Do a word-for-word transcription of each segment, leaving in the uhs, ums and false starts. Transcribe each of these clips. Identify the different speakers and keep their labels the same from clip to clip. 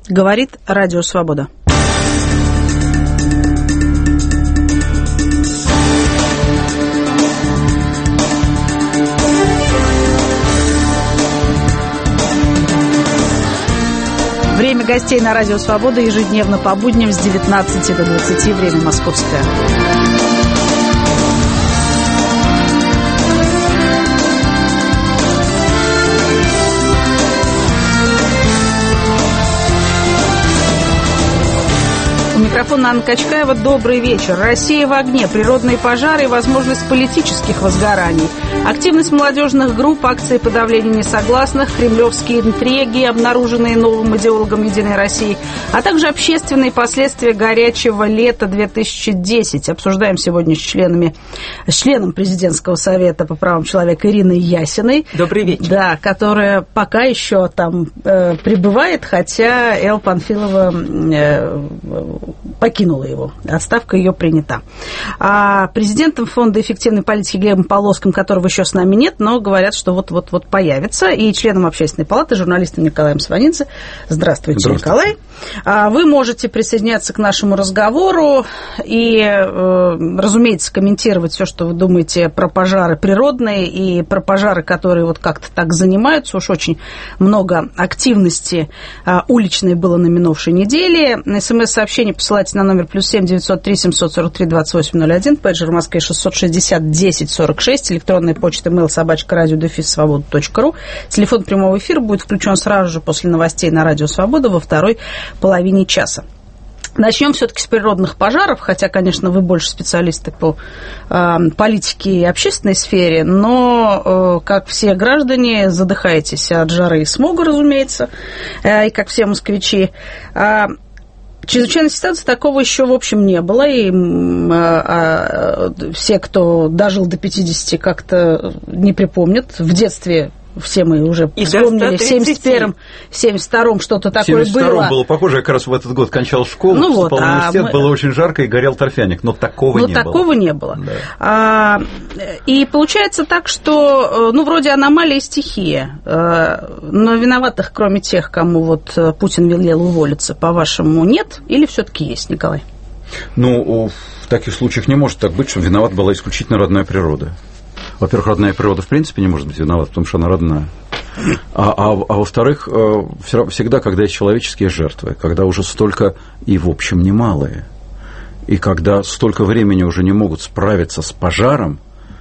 Speaker 1: Говорит Радио Свобода. Время гостей на Радио Свобода ежедневно по будням с девятнадцати до двадцати, время московское. Микрофон Анна Качкаева. Добрый вечер. Россия в огне. Природные пожары и возможность политических возгораний. Активность молодежных групп, акции подавления несогласных, кремлевские интриги, обнаруженные новым идеологом «Единой России», а также общественные последствия горячего лета две тысячи десятого. Обсуждаем сегодня с членами, с членом Президентского совета по правам человека Ириной Ясиной.
Speaker 2: Добрый вечер.
Speaker 1: Да, которая пока еще там э, пребывает, хотя Элла Панфилова э, покинула его. Отставка ее принята. А президентом Фонда эффективной политики Глебом Полоским, которого еще с нами нет, но говорят, что вот-вот-вот появится, и членом Общественной палаты, журналистом Николаем Сванидзе. Здравствуйте, Здравствуйте. Николай. А вы можете присоединяться к нашему разговору и, э, разумеется, комментировать все, что вы думаете про пожары природные и про пожары, которые вот как-то так занимаются. Уж очень много активности э, уличной было на минувшей неделе. СМС-сообщение посылайте на номер плюс семь девятьсот три семьсот сорок три двадцать восемь ноль один, пейджер в Москве шестьсот шестьдесят десять сорок шесть, электронная почта mail собачка радио дефис свобода точка ру. Телефон прямого эфира будет включен сразу же после новостей на Радио Свобода во второй половине часа. Начнем все-таки с природных пожаров, хотя, конечно, вы больше специалисты по э, политике и общественной сфере, но, э, как все граждане, задыхаетесь от жары и смога, разумеется, э, и как все москвичи. Э, Чрезвычайной ситуации такого еще, в общем, не было, и а, а, все, кто дожил до пятидесяти, как-то не припомнят. В детстве все мы уже и вспомнили, в семьдесят первом, семьдесят втором что-то такое было. В семьдесят втором было
Speaker 3: похоже, я как раз в этот год кончал школу,
Speaker 1: ну
Speaker 3: вступал
Speaker 1: вот,
Speaker 3: в университет, а мы... было очень жарко и горел торфяник, но такого
Speaker 1: но
Speaker 3: не
Speaker 1: такого было. Но такого не было.
Speaker 3: Да.
Speaker 1: А, и получается так, что, ну, вроде аномалия и стихия, но виноватых, кроме тех, кому вот Путин велел уволиться, по-вашему, нет? Или все-таки есть, Николай?
Speaker 3: Ну, в таких случаях не может так быть, что виновата была исключительно родная природа. Во-первых, родная природа в принципе не может быть виновата, потому что она родная. А, а, а во-вторых, всегда, когда есть человеческие жертвы, когда уже столько, и в общем немалые, и когда столько времени уже не могут справиться с пожаром,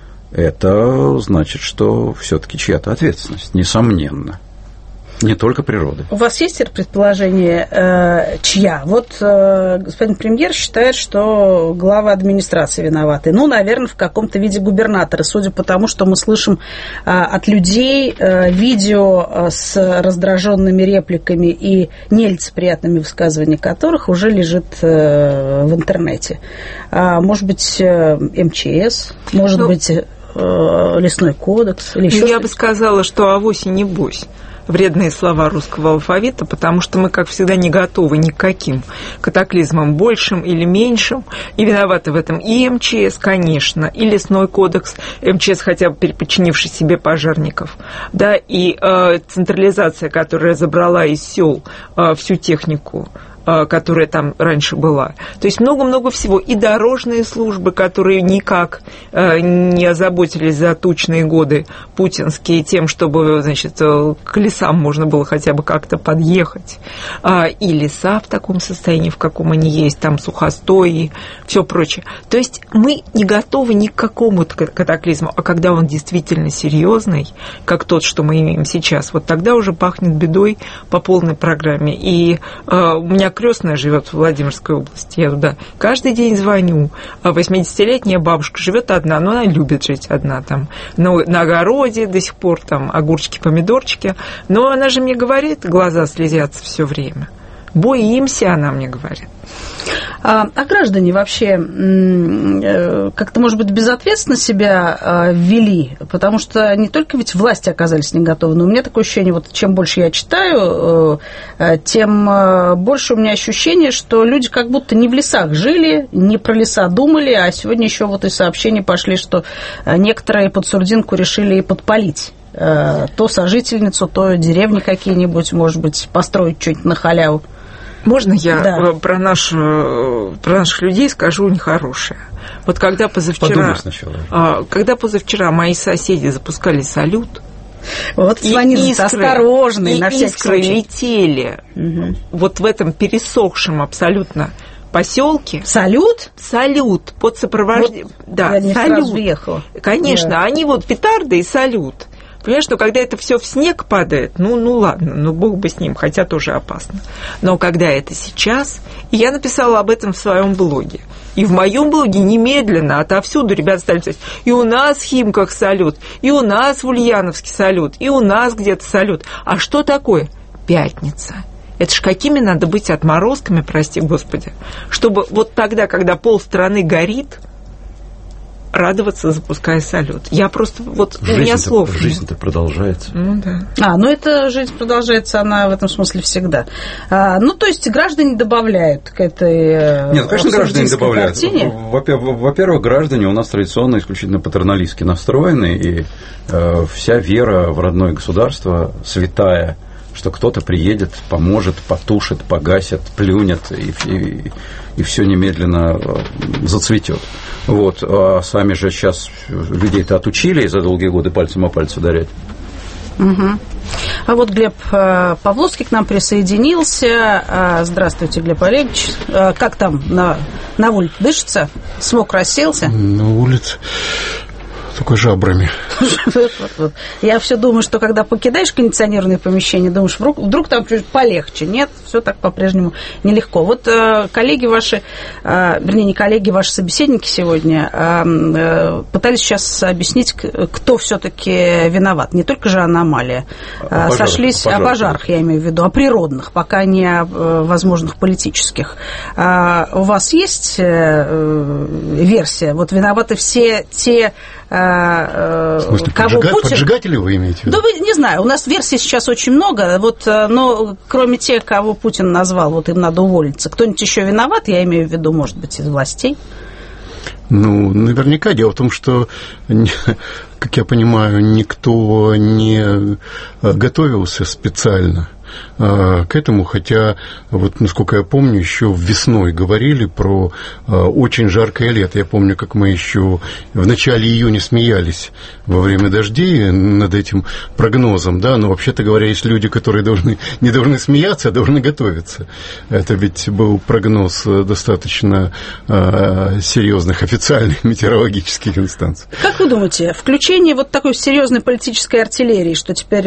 Speaker 3: это значит, что все-таки чья-то ответственность, несомненно. Не только природы.
Speaker 1: У вас есть предположение, э, чья? Вот э, господин премьер считает, что глава администрации виноваты. Ну, наверное, в каком-то виде губернаторы, судя по тому, что мы слышим э, от людей э, видео э, с раздраженными репликами и нелицеприятными высказываниями которых уже лежит э, в интернете. А, может быть, э, МЧС, может ну, быть, э, Лесной кодекс или еще
Speaker 2: я
Speaker 1: что-то?
Speaker 2: бы сказала, что авось и не бось. Вредные слова русского алфавита, потому что мы, как всегда, не готовы ни к каким катаклизмам, большим или меньшим, и виноваты в этом и МЧС, конечно, и Лесной кодекс, МЧС хотя бы подчинивший себе пожарников, да, и э, централизация, которая забрала из сел э, всю технику, которая там раньше была. То есть много-много всего. И дорожные службы, которые никак не озаботились за тучные годы путинские тем, чтобы, значит, к лесам можно было хотя бы как-то подъехать. И леса в таком состоянии, в каком они есть, там сухостой и все прочее. То есть мы не готовы ни к какому-то катаклизму, а когда он действительно серьезный, как тот, что мы имеем сейчас, вот тогда уже пахнет бедой по полной программе. И у меня крестная живет в Владимирской области. Я туда каждый день звоню. восьмидесятилетняя бабушка живет одна, но она любит жить одна там. На, на огороде до сих пор там огурчики, помидорчики. Но она же мне говорит, глаза слезятся все время. Боимся, она мне говорит.
Speaker 1: А, а граждане вообще как-то, может быть, безответственно себя вели, потому что не только ведь власти оказались не готовы, но у меня такое ощущение, вот чем больше я читаю, тем больше у меня ощущение, что люди как будто не в лесах жили, не про леса думали, а сегодня еще вот и сообщения пошли, что некоторые под Сурдинку решили и подпалить. То сожительницу, то деревни какие-нибудь, может быть, построить что-нибудь на халяву.
Speaker 2: Можно я
Speaker 1: да.
Speaker 2: про, нашу, про наших людей скажу нехорошее? Вот когда позавчера, когда позавчера мои соседи запускали салют,
Speaker 1: вот звонит осторожный,
Speaker 2: и
Speaker 1: на всякий
Speaker 2: искры
Speaker 1: случай.
Speaker 2: летели угу. вот в этом пересохшем абсолютно поселке.
Speaker 1: Салют?
Speaker 2: Салют под сопровождением. Вот да,
Speaker 1: я не
Speaker 2: салют.
Speaker 1: Сразу въехала.
Speaker 2: Конечно,
Speaker 1: да.
Speaker 2: они вот петарды и салют. Понимаешь, что когда это все в снег падает, ну, ну ладно, ну бог бы с ним, хотя тоже опасно. Но когда это сейчас, и я написала об этом в своем блоге, и в моем блоге немедленно отовсюду ребята стали писать, и у нас в Химках салют, и у нас в Ульяновске салют, и у нас где-то салют. А что такое? Пятница. Это ж какими надо быть отморозками, прости господи, чтобы вот тогда, когда полстраны горит, радоваться, запуская салют. Я просто, вот у меня слов.
Speaker 3: Жизнь-то продолжается.
Speaker 2: Ну да.
Speaker 1: А, ну это жизнь продолжается, она в этом смысле всегда. А, ну, то есть граждане добавляют к этой
Speaker 3: Нет, конечно, граждане добавляют.
Speaker 1: Картине.
Speaker 3: Во-первых, граждане у нас традиционно исключительно патерналистски настроены, и э, вся вера в родное государство святая, что кто-то приедет, поможет, потушит, погасит, плюнет, и, и, и все немедленно зацветет. Вот. А сами же сейчас людей-то отучили за долгие годы пальцем о пальцы ударять.
Speaker 1: Угу. А вот Глеб Павловский к нам присоединился. Здравствуйте, Глеб Олегович. Как там на, на улице дышится? Смог рассеялся?
Speaker 4: На улице только жабрами.
Speaker 1: Я все думаю, что когда покидаешь кондиционированное помещение, думаешь, вдруг, вдруг там чуть полегче. Нет, все так по-прежнему нелегко. Вот э, коллеги ваши, э, вернее, не коллеги, ваши собеседники сегодня э, э, пытались сейчас объяснить, кто все-таки виноват. Не только же аномалия.
Speaker 3: О пожарах,
Speaker 1: Сошлись
Speaker 3: о пожарах.
Speaker 1: о пожарах, я имею в виду, о природных, пока не о э, возможных политических. А у вас есть э, версия? Вот виноваты все те...
Speaker 4: В смысле,
Speaker 1: кого
Speaker 4: поджига...
Speaker 1: Путин...
Speaker 4: поджигатели вы имеете в виду?
Speaker 1: Да, вы, не знаю, у нас версий сейчас очень много, вот, но кроме тех, кого Путин назвал, вот им надо уволиться, кто-нибудь еще виноват, я имею в виду, может быть, из властей?
Speaker 4: Ну, наверняка. Дело в том, что, как я понимаю, никто не готовился специально к этому, хотя, вот, насколько я помню, еще весной говорили про очень жаркое лето. Я помню, как мы еще в начале июня смеялись во время дождей над этим прогнозом, да, но вообще-то говоря, есть люди, которые должны, не должны смеяться, а должны готовиться. Это ведь был прогноз достаточно серьезных официальных метеорологических инстанций.
Speaker 1: Как вы думаете, включение вот такой серьезной политической артиллерии, что теперь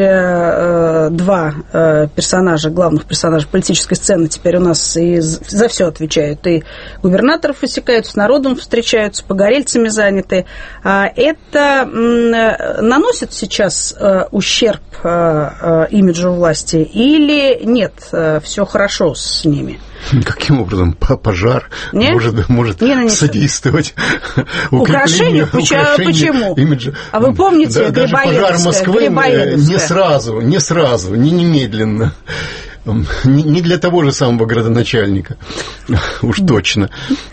Speaker 1: два персонажа, главных персонажей политической сцены теперь у нас и за все отвечают, и губернаторов высекают, с народом встречаются, погорельцами заняты. Это наносит сейчас ущерб имиджу власти или нет, все хорошо с ними?
Speaker 4: Каким образом пожар
Speaker 1: Нет?
Speaker 4: может, может
Speaker 1: не
Speaker 4: содействовать
Speaker 1: укреплению, укреплению
Speaker 4: почему? Имиджа?
Speaker 1: А вы помните,
Speaker 4: да, даже пожар Москвы не сразу, не сразу, не немедленно. Не для того же самого градоначальника, уж точно.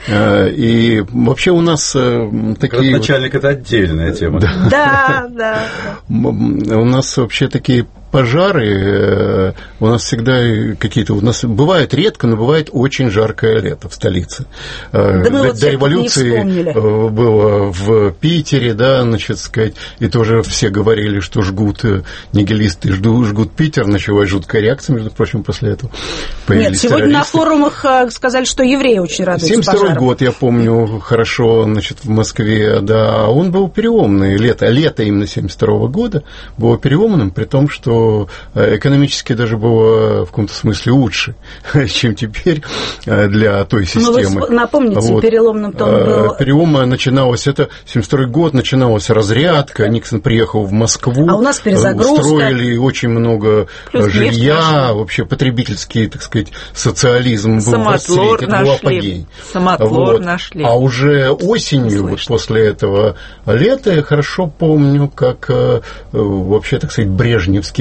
Speaker 4: И вообще у нас такие...
Speaker 3: Градоначальник – это отдельная тема.
Speaker 1: Да, да.
Speaker 4: У нас вообще такие пожары, у нас всегда какие-то... У нас бывает редко, но бывает очень жаркое лето в столице.
Speaker 1: Да
Speaker 4: до,
Speaker 1: вот
Speaker 4: до революции было в Питере, да, значит, сказать, и тоже все говорили, что жгут нигилисты, жгут, жгут Питер, началась жуткая реакция, между прочим, после этого.
Speaker 1: Нет, сегодня террористы. На форумах сказали, что евреи очень радуются
Speaker 4: семьдесят второй год, я помню, хорошо, значит, в Москве, да, он был переломный, лето, лето именно семьдесят второго года было переломным, при том, что экономически даже было в каком-то смысле лучше, чем теперь для той системы.
Speaker 1: Но вы напомните, вот. Переломным-то он был...
Speaker 4: Перелом начиналось, это семьдесят второй год, начиналась разрядка, Никсон приехал в Москву.
Speaker 1: А у нас перезагрузка.
Speaker 4: Устроили очень много
Speaker 1: плюс
Speaker 4: жилья, вообще потребительский, так сказать, социализм был в расцвете, это был апогей.
Speaker 2: Самотлор вот. Нашли.
Speaker 4: А уже осенью, вот после этого лета, я хорошо помню, как вообще, так сказать, брежневский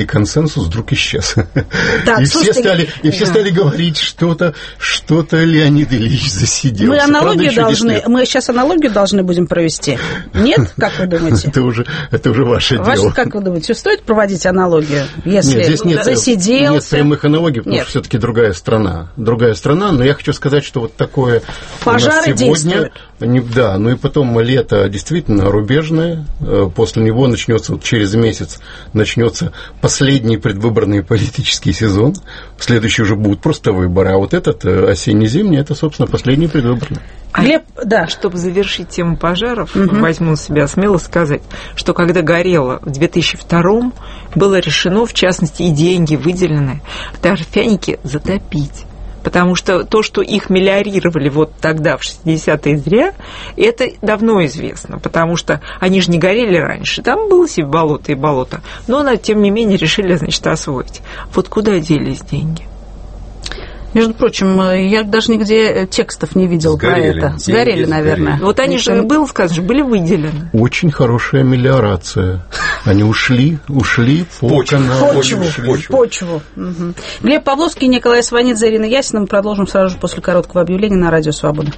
Speaker 4: консенсус вдруг исчез.
Speaker 1: Так,
Speaker 4: и
Speaker 1: слушайте,
Speaker 4: все стали, и все
Speaker 1: да.
Speaker 4: стали говорить, что-то, что-то Леонид Ильич засиделся.
Speaker 1: Мы аналогию
Speaker 4: Правда,
Speaker 1: должны, мы сейчас аналогию должны будем провести. Нет? Как вы думаете?
Speaker 4: Это уже, это уже ваше,
Speaker 1: ваше
Speaker 4: дело.
Speaker 1: Как вы думаете, стоит проводить аналогию, если
Speaker 4: нет, здесь нет,
Speaker 1: засиделся?
Speaker 4: Нет прямых аналогий, потому нет. что все-таки другая страна. Другая страна, но я хочу сказать, что вот такое
Speaker 1: пожары
Speaker 4: у нас сегодня... Не, да, ну и потом лето действительно рубежное. После него начнется, вот через месяц начнется последний предвыборный политический сезон. Следующий уже будут просто выборы. А вот этот осенне-зимний, это, собственно, последний предвыборный.
Speaker 2: А Глеб, да. Чтобы завершить тему пожаров, угу. возьму на себя смело сказать, что когда горело в две тысячи втором, было решено, в частности, и деньги выделены, торфяники затопить. Потому что то, что их мелиорировали вот тогда, в шестидесятые, зря, это давно известно, потому что они же не горели раньше. Там было себе болото и болото, но, тем не менее, решили, значит, освоить. Вот куда делись деньги?
Speaker 1: Между прочим, я даже нигде текстов не видел
Speaker 3: сгорели,
Speaker 1: про это. Сгорели, наверное.
Speaker 2: Сгорели. Вот они же, было сказано, были выделены.
Speaker 4: Очень хорошая мелиорация. Они ушли, ушли по каналу.
Speaker 1: Почву. Почву. Почву. Угу. Глеб Павловский, Николай Сванидзе, Ирина Ясина. Мы продолжим сразу же после короткого объявления на Радио Свобода.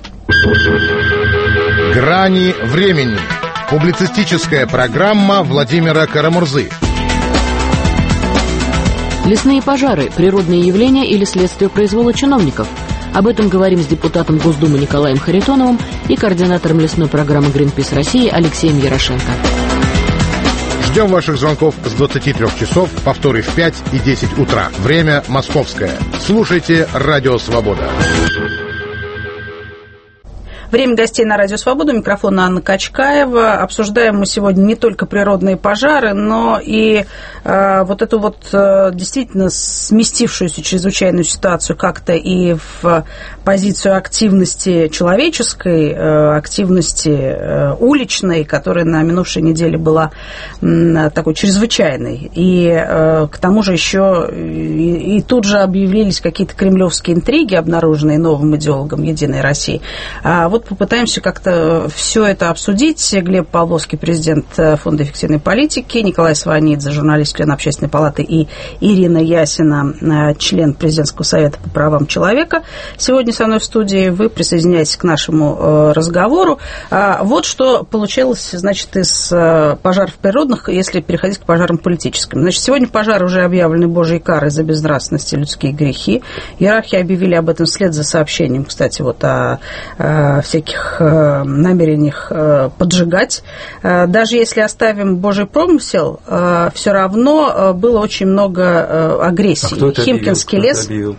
Speaker 5: Грани времени. Публицистическая программа Владимира Карамурзы.
Speaker 6: Лесные пожары – природные явления или следствие произвола чиновников? Об этом говорим с депутатом Госдумы Николаем Харитоновым и координатором лесной программы «Гринпис России» Алексеем Ярошенко.
Speaker 5: Ждем ваших звонков с двадцати трёх часов, повторы в пять и десять утра. Время московское. Слушайте «Радио Свобода».
Speaker 1: Время гостей на Радио Свобода. Микрофон Анна Качкаева. Обсуждаем мы сегодня не только природные пожары, но и э, вот эту вот э, действительно сместившуюся чрезвычайную ситуацию как-то и в позицию активности человеческой, э, активности э, уличной, которая на минувшей неделе была э, такой чрезвычайной. И э, к тому же еще и, и тут же объявились какие-то кремлевские интриги, обнаруженные новым идеологом «Единой России». А вот попытаемся как-то все это обсудить. Глеб Павловский, президент Фонда эффективной политики, Николай Сванидзе, журналист, член Общественной палаты, и Ирина Ясина, член Президентского совета по правам человека. Сегодня со мной в студии. Вы присоединяетесь к нашему разговору. Вот что получилось, значит, из пожаров природных, если переходить к пожарам политическим. Значит, сегодня пожары уже объявлены Божьей карой за безнравственность и людские грехи. Иерархи объявили об этом вслед за сообщением, кстати, вот о, о всяких намерениях поджигать. Даже если оставим Божий промысел, все равно было очень много агрессии.
Speaker 3: А кто
Speaker 1: Химкинский
Speaker 3: объявил?
Speaker 1: лес.
Speaker 3: Кто объявил?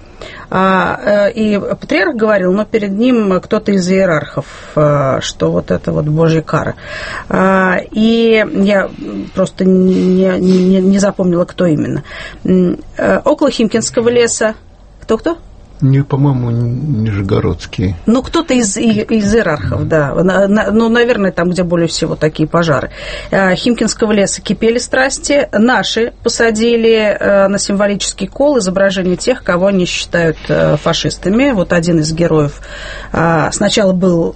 Speaker 1: И патриарх говорил, но перед ним кто-то из иерархов, что вот это вот Божья кара. И я просто не, не, не запомнила, кто именно. Около Химкинского леса. Кто-кто?
Speaker 4: Не, по-моему, нижегородские.
Speaker 1: Ну, кто-то из, из иерархов, да. Ну, наверное, там, где более всего такие пожары. Химкинского леса кипели страсти. Наши посадили на символический кол изображение тех, кого они считают фашистами. Вот один из героев сначала был...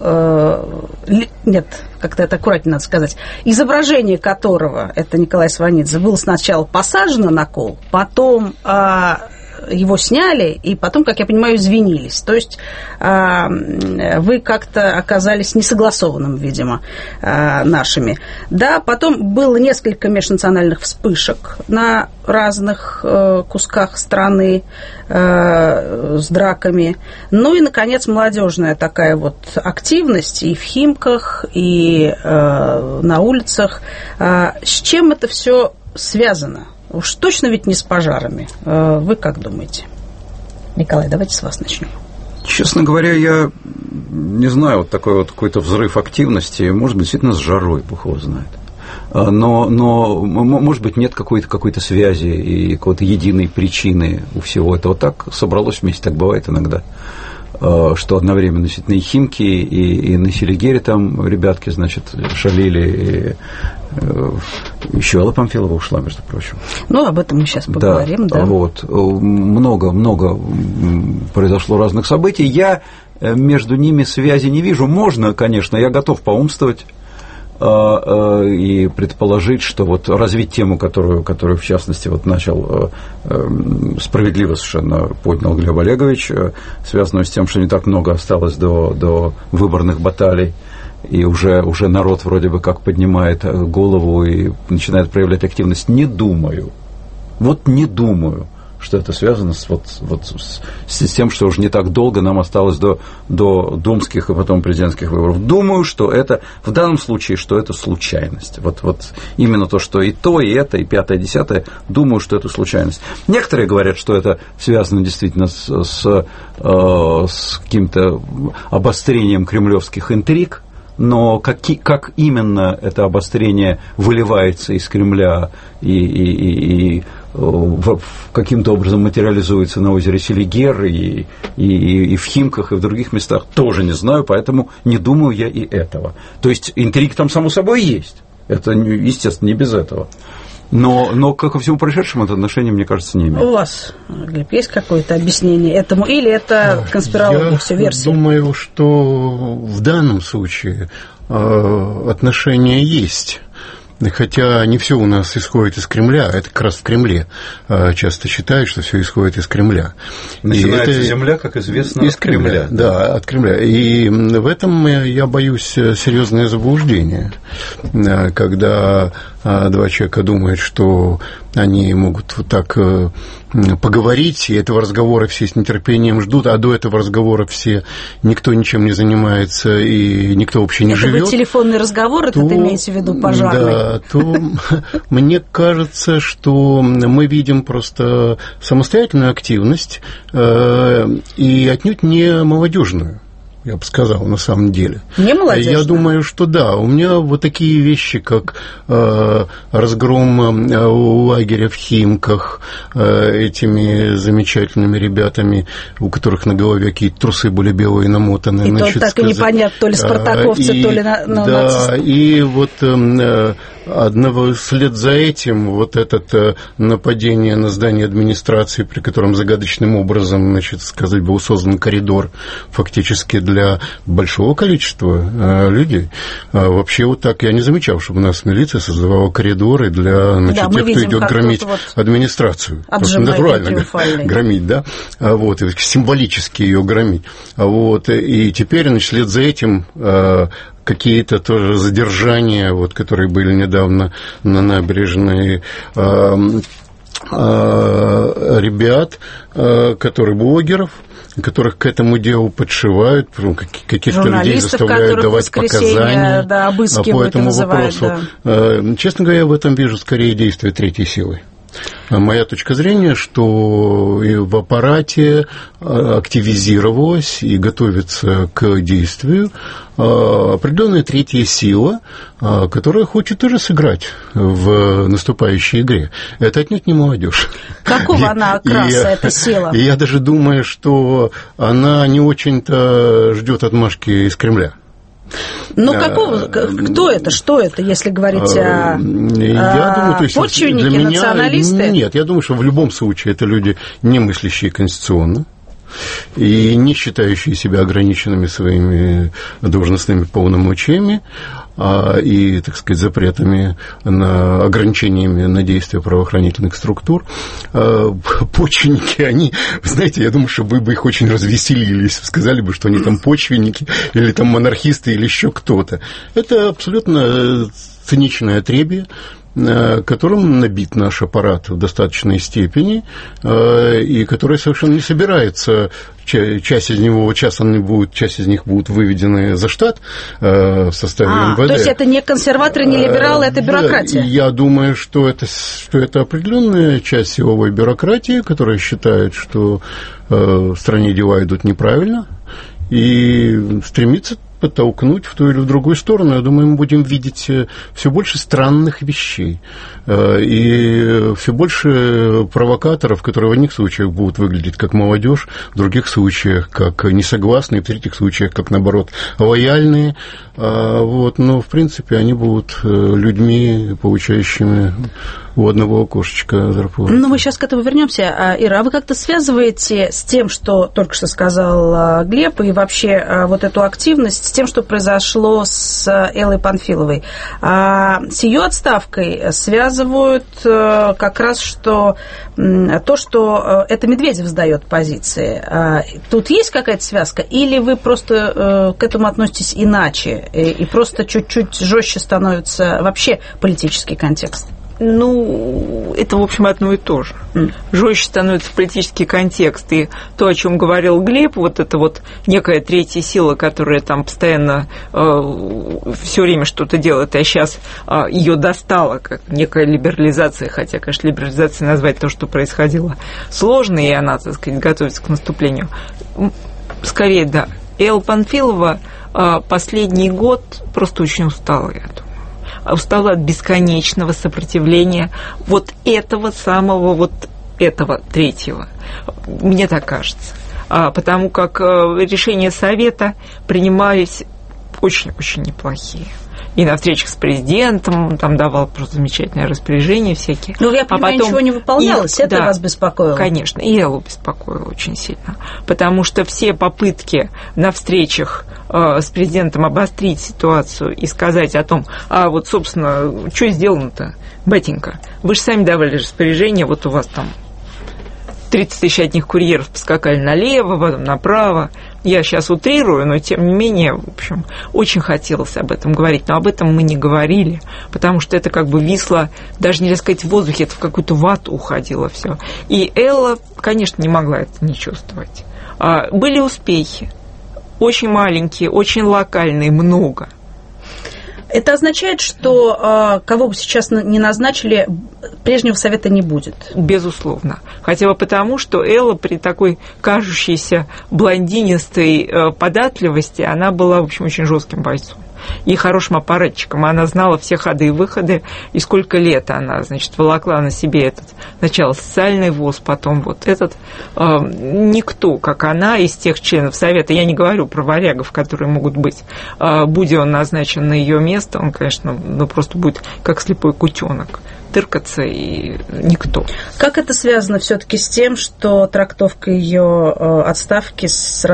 Speaker 1: Нет, как-то это аккуратнее надо сказать. Изображение которого, это Николай Сванидзе, было сначала посажено на кол, потом... его сняли, и потом, как я понимаю, извинились. То есть вы как-то оказались несогласованным, видимо, нашими. Да, потом было несколько межнациональных вспышек на разных кусках страны с драками. Ну и, наконец, молодежная такая вот активность и в Химках, и на улицах. С чем это все связано? Уж точно ведь не с пожарами. Вы как думаете? Николай, давайте с вас начнем.
Speaker 3: Честно говоря, я не знаю, вот такой вот какой-то взрыв активности, может быть, действительно с жарой, бог его знает. Но, но может быть, нет какой-то, какой-то связи и какой-то единой причины у всего этого. Так собралось вместе, так бывает иногда, что одновременно действительно и Химки, и, и на Селигере там ребятки, значит, шалили, и еще Элла Памфилова ушла, между прочим.
Speaker 1: Ну, об этом мы сейчас поговорим, да.
Speaker 3: да. Вот. Много-много произошло разных событий. Я между ними связи не вижу. Можно, конечно, я готов поумствовать, и предположить, что вот развить тему, которую, которую в частности, вот начал справедливо совершенно поднял Глеб Олегович, связанную с тем, что не так много осталось до, до выборных баталий, и уже, уже народ вроде бы как поднимает голову и начинает проявлять активность. Не думаю, вот не думаю, что это связано с, вот, вот, с, с тем, что уже не так долго нам осталось до, до думских и потом президентских выборов. Думаю, что это, в данном случае, что это случайность. Вот, вот именно то, что и то, и это, и пятое, и десятое, думаю, что это случайность. Некоторые говорят, что это связано действительно с, с, э, с каким-то обострением кремлевских интриг, но как, как именно это обострение выливается из Кремля и, и, и, и каким-то образом материализуется на озере Селигер и, и, и в Химках, и в других местах, тоже не знаю, поэтому не думаю я и этого. То есть интриг там, само собой, есть. Это, естественно, не без этого. Но, но как ко всему происшедшему, это отношение, мне кажется, не имеет.
Speaker 1: У вас, Глеб, есть какое-то объяснение этому? Или это конспирология, все версии?
Speaker 4: Я думаю, что в данном случае э, отношения есть. Хотя не все у нас исходит из Кремля, это как раз в Кремле часто считают, что все исходит из Кремля.
Speaker 3: Начинается это земля, как известно,
Speaker 4: из Кремля. Кремля да. да, от Кремля. И в этом я боюсь серьезное заблуждение, когда два человека думают, что они могут вот так поговорить, и этого разговора все с нетерпением ждут, а до этого разговора все, никто ничем не занимается, и никто вообще не
Speaker 1: это
Speaker 4: живет.
Speaker 1: Это телефонный разговор, это ты имеете в виду пожарный?
Speaker 4: Да, то мне кажется, что мы видим просто самостоятельную активность и отнюдь не молодежную. Я бы сказал, на самом деле.
Speaker 1: Не молодежная?
Speaker 4: Я думаю, что да. У меня вот такие вещи, как э, разгром э, лагеря в Химках э, этими замечательными ребятами, у которых на голове какие-то трусы были белые намотаны.
Speaker 1: И значит, то так сказать, и непонятно, то ли спартаковцы,
Speaker 4: и,
Speaker 1: то ли на, на
Speaker 4: да,
Speaker 1: нацисты.
Speaker 4: И вот э, одного, вслед за этим вот это нападение на здание администрации, при котором загадочным образом, значит, сказать, был создан коридор фактически для для большого количества э, людей. А вообще вот так я не замечал, чтобы у нас милиция создавала коридоры для, значит, да, тех, кто идет громить вот администрацию. Натурально громить, да, а вот, и символически ее громить. А вот, и теперь, значит, вслед за этим э, какие-то тоже задержания, вот, которые были недавно на набережной, э, э, ребят, э, которые блогеров, которых к этому делу подшивают, каких-то людей заставляют давать показания,
Speaker 1: да,
Speaker 4: по этому
Speaker 1: называют,
Speaker 4: вопросу.
Speaker 1: Да.
Speaker 4: Честно говоря, я в этом вижу скорее действие третьей силы. Моя точка зрения, что и в аппарате активизировалась и готовится к действию определенная третья сила, которая хочет тоже сыграть в наступающей игре. Это отнюдь не молодежь.
Speaker 1: Какого и, она класса, эта сила?
Speaker 4: И я даже думаю, что она не очень-то ждет отмашки из Кремля.
Speaker 1: Ну, какого, кто это, что это, если говорить о,
Speaker 4: я думаю, то есть
Speaker 1: почвенники,
Speaker 4: для меня,
Speaker 1: националисты?
Speaker 4: Нет, я думаю, что в любом случае это люди, не мыслящие конституционно и не считающие себя ограниченными своими должностными полномочиями и, так сказать, запретами, на, ограничениями на действия правоохранительных структур. Почвенники, они, знаете, я думаю, что вы бы их очень развеселили, если сказали бы, что они там почвенники, или там монархисты, или еще кто-то. Это абсолютно циничное отребье, которым набит наш аппарат в достаточной степени, и который совершенно не собирается, часть из него, часть, они будут, часть из них будут выведены за штат в составе
Speaker 1: а,
Speaker 4: МВД.
Speaker 1: То есть это не консерваторы, не либералы, это бюрократия?
Speaker 4: Я думаю, что это, что это определенная часть силовой бюрократии, которая считает, что в стране дела идут неправильно, и стремится подтолкнуть в ту или в другую сторону. Я думаю, мы будем видеть все больше странных вещей и все больше провокаторов, которые в одних случаях будут выглядеть как молодежь, в других случаях как несогласные, в третьих случаях как, наоборот, лояльные. Вот. Но, в принципе, они будут людьми, получающими у одного окошечка зарплату.
Speaker 1: Ну, мы сейчас к этому вернемся. Ира, а вы как-то связываете с тем, что только что сказал Глеб, и вообще вот эту активность с тем, что произошло с Эллой Панфиловой. С ее отставкой связывают как раз что то, что это Медведев сдает позиции. Тут есть какая-то связка? Или вы просто к этому относитесь иначе? И просто чуть-чуть жестче становится вообще политический контекст?
Speaker 2: Ну, это, в общем, одно и то же. Mm. Жестче становится политический контекст. И то, о чем говорил Глеб, вот это вот некая третья сила, которая там постоянно э, все время что-то делает, а сейчас э, ее достала, как некая либерализация, хотя, конечно, либерализацией назвать то, что происходило, сложно, и она, так сказать, готовится к наступлению. Скорее, да. Элла Панфилова э, последний год просто очень устала, я думаю. Устала от бесконечного сопротивления вот этого самого, вот этого третьего. Мне так кажется. Потому как решения Совета принимались очень-очень неплохие. И на встречах с президентом там давал просто замечательные распоряжения всякие.
Speaker 1: Ну, я понимаю, а потом... ничего не выполнялось, и, это да, вас беспокоило?
Speaker 2: Конечно, и Эллу беспокоило очень сильно. Потому что все попытки на встречах э, с президентом обострить ситуацию и сказать о том, а вот, собственно, что сделано-то, батенька? Вы же сами давали распоряжение, вот у вас там тридцать тысяч одних курьеров поскакали налево, потом направо. Я сейчас утрирую, но тем не менее, в общем, очень хотелось об этом говорить. Но об этом мы не говорили, потому что это как бы висло, даже нельзя сказать, в воздухе, это в какую-то вату уходило все. И Элла, конечно, не могла это не чувствовать. Были успехи, очень маленькие, очень локальные, много.
Speaker 1: Это означает, что кого бы сейчас не назначили, прежнего совета не будет?
Speaker 2: Безусловно. Хотя бы потому, что Элла при такой кажущейся блондинистой податливости, она была, в общем, очень жестким бойцом и хорошим аппаратчиком. Она знала все ходы и выходы, и сколько лет она, значит, волокла на себе этот сначала социальный ВОЗ, потом вот этот. Никто, как она, из тех членов Совета, я не говорю про варягов, которые могут быть, будь он назначен на ее место, он, конечно, ну, просто будет как слепой кутенок тыркаться, и никто.
Speaker 1: Как это связано все-таки с тем, что трактовка ее отставки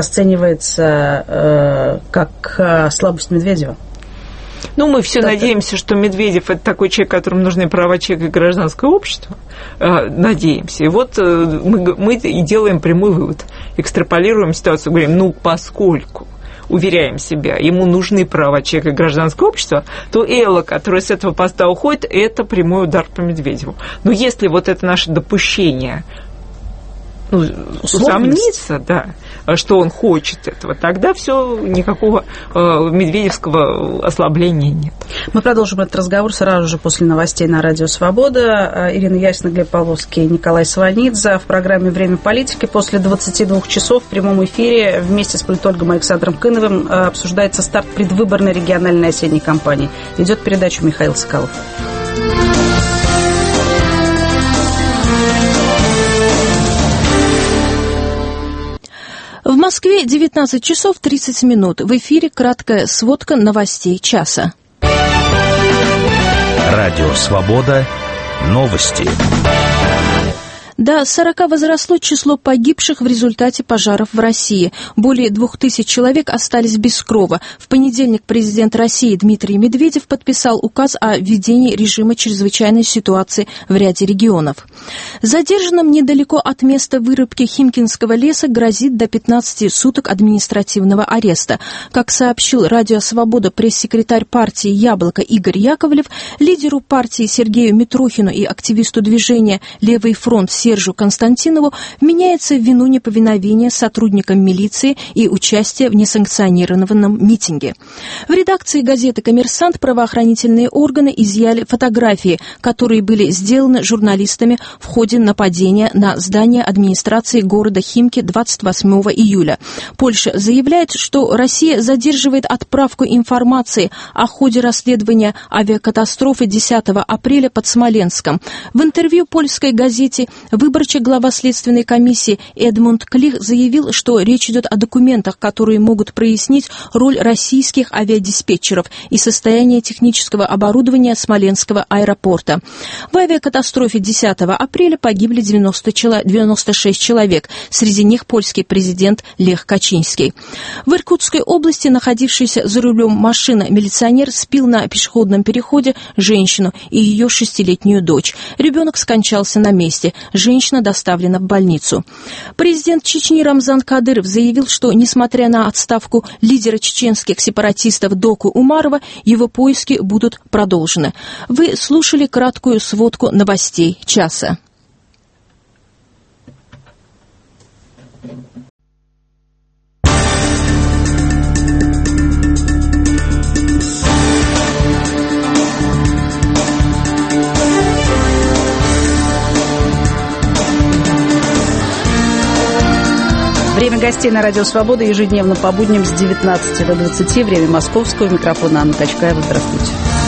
Speaker 1: расценивается как слабость Медведева?
Speaker 2: Ну, мы все надеемся, что Медведев – это такой человек, которому нужны права человека и гражданское общество. Надеемся. И вот мы, мы и делаем прямой вывод. Экстраполируем ситуацию, говорим, ну, поскольку уверяем себя, ему нужны права человека и гражданского общества, то Элла, которая с этого поста уходит, это прямой удар по Медведеву. Но если вот это наше допущение ну, усомниться, да, что он хочет этого, тогда все, никакого э, медведевского ослабления нет.
Speaker 1: Мы продолжим этот разговор сразу же после новостей на Радио Свобода. Ирина Ясина, Глеб Павловский, Николай Сванидзе в программе «Время политики». После двадцати двух часов в прямом эфире вместе с политологом Александром Кыновым обсуждается старт предвыборной региональной осенней кампании. Ведет передачу Михаил Соколов.
Speaker 7: В Москве девятнадцать часов тридцать минут. В эфире краткая сводка новостей часа.
Speaker 8: Радио «Свобода». Новости.
Speaker 7: До сорока возросло число погибших в результате пожаров в России. Более двух тысяч человек остались без крова. В понедельник президент России Дмитрий Медведев подписал указ о введении режима чрезвычайной ситуации в ряде регионов. Задержанным недалеко от места вырубки Химкинского леса грозит до пятнадцати суток административного ареста. Как сообщил Радио Свобода пресс-секретарь партии «Яблоко» Игорь Яковлев, лидеру партии Сергею Митрохину и активисту движения «Левый фронт» Сержу Константинову вменяется в вину неповиновения сотрудникам милиции и участия в несанкционированном митинге. В редакции газеты «Коммерсант» правоохранительные органы изъяли фотографии, которые были сделаны журналистами в ходе нападения на здание администрации города Химки двадцать восьмого июля. Польша заявляет, что Россия задерживает отправку информации о ходе расследования авиакатастрофы десятого апреля под Смоленском. В интервью польской газете Выборщик, глава Следственной комиссии Эдмунд Клих заявил, что речь идет о документах, которые могут прояснить роль российских авиадиспетчеров и состояние технического оборудования Смоленского аэропорта. В авиакатастрофе десятого апреля погибли девяносто шесть человек, среди них польский президент Лех Качинский. В Иркутской области, находившийся за рулем машины милиционер сбил на пешеходном переходе женщину и ее шестилетнюю дочь. Ребенок скончался на месте. Женщина доставлена в больницу. Президент Чечни Рамзан Кадыров заявил, что, несмотря на отставку лидера чеченских сепаратистов Доку Умарова, его поиски будут продолжены. Вы слушали краткую сводку новостей часа.
Speaker 1: Время гостей на Радио Свобода ежедневно по будням с девятнадцати до двадцати. Время московского. Микрофон Анна Качкаева. Здравствуйте.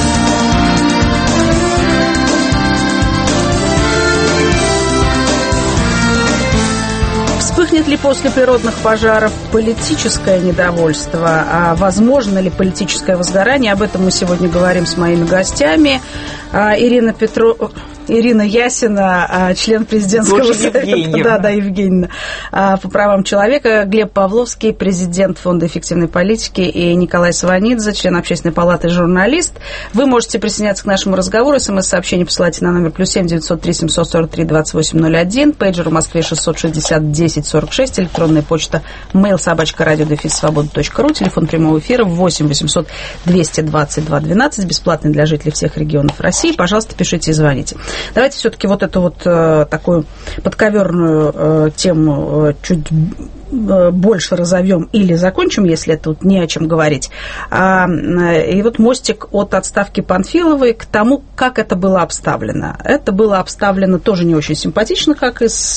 Speaker 1: Вспыхнет ли после природных пожаров политическое недовольство? А возможно ли политическое возгорание? Об этом мы сегодня говорим с моими гостями. Ирина Петрова... Ирина Ясина, член президентского
Speaker 2: Тоже
Speaker 1: совета.
Speaker 2: Евгеньевна.
Speaker 1: Да, да, Евгеньевна. По правам человека. Глеб Павловский, президент Фонда эффективной политики. И Николай Сванидзе, член Общественной палаты, журналист. Вы можете присоединяться к нашему разговору. СМС-сообщение посылайте на номер плюс семь девятьсот три семьсот сорок три двадцать восемь ноль один. Пейджер в Москве шестьсот шестьдесят десять сорок шесть. Электронная почта mail собачка радио дефис свобода точка ру. Телефон прямого эфира восемь восемьсот двести двадцать два двенадцать. Бесплатный для жителей всех регионов России. Пожалуйста, пишите и звоните. Давайте все-таки вот эту вот э, такую подковерную э, тему э, чуть э, больше разовьем или закончим, если это вот не о чем говорить. А, э, и вот мостик от отставки Панфиловой к тому, как это было обставлено. Это было обставлено тоже не очень симпатично, как и с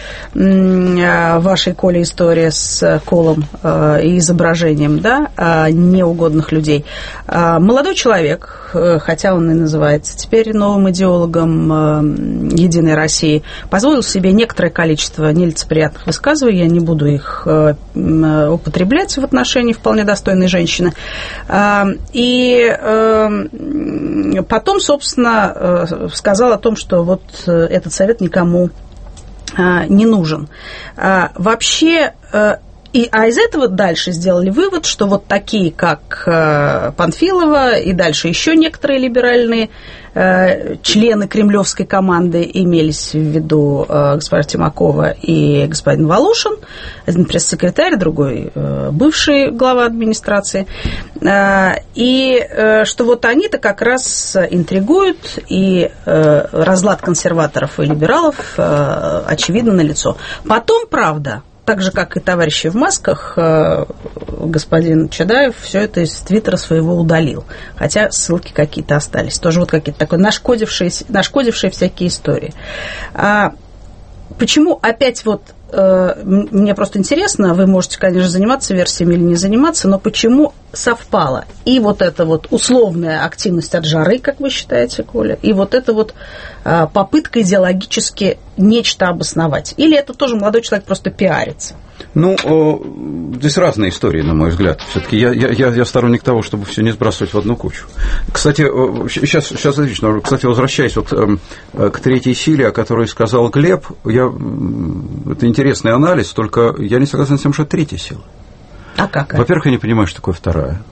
Speaker 1: э, вашей, Коля, история с колом э, и изображением, да, э, неугодных людей. Э, молодой человек, э, хотя он и называется теперь новым идеологом Единой России, позволил себе некоторое количество нелицеприятных высказываний, я не буду их употреблять в отношении вполне достойной женщины. И потом, собственно, сказал о том, что вот этот совет никому не нужен. Вообще... И, а из этого дальше сделали вывод, что вот такие, как э, Панфилова и дальше еще некоторые либеральные э, члены кремлевской команды, имелись в виду э, госпожа Тимакова и господин Волошин, один пресс-секретарь, другой э, бывший глава администрации, э, и э, что вот они-то как раз интригуют, и э, разлад консерваторов и либералов э, очевидно налицо. Потом, правда, так же, как и товарищи в масках, господин Чадаев все это из твиттера своего удалил. Хотя ссылки какие-то остались. Тоже вот какие-то такие нашкодившие, нашкодившие всякие истории. А почему опять вот... Мне просто интересно, вы можете, конечно, заниматься версиями или не заниматься, но почему совпало и вот эта вот условная активность от жары, как вы считаете, Коля, и вот эта вот попытка идеологически нечто обосновать? Или это тоже молодой человек просто пиарится?
Speaker 3: Ну, здесь разные истории, на мой взгляд. Все-таки я, я, я сторонник того, чтобы все не сбрасывать в одну кучу. Кстати, сейчас, сейчас отлично. Кстати, возвращаясь вот к третьей силе, о которой сказал Глеб, я, это интересный анализ, только я не согласен с тем, что это третья сила.
Speaker 1: А как?
Speaker 3: Во-первых, я не понимаю, что такое вторая.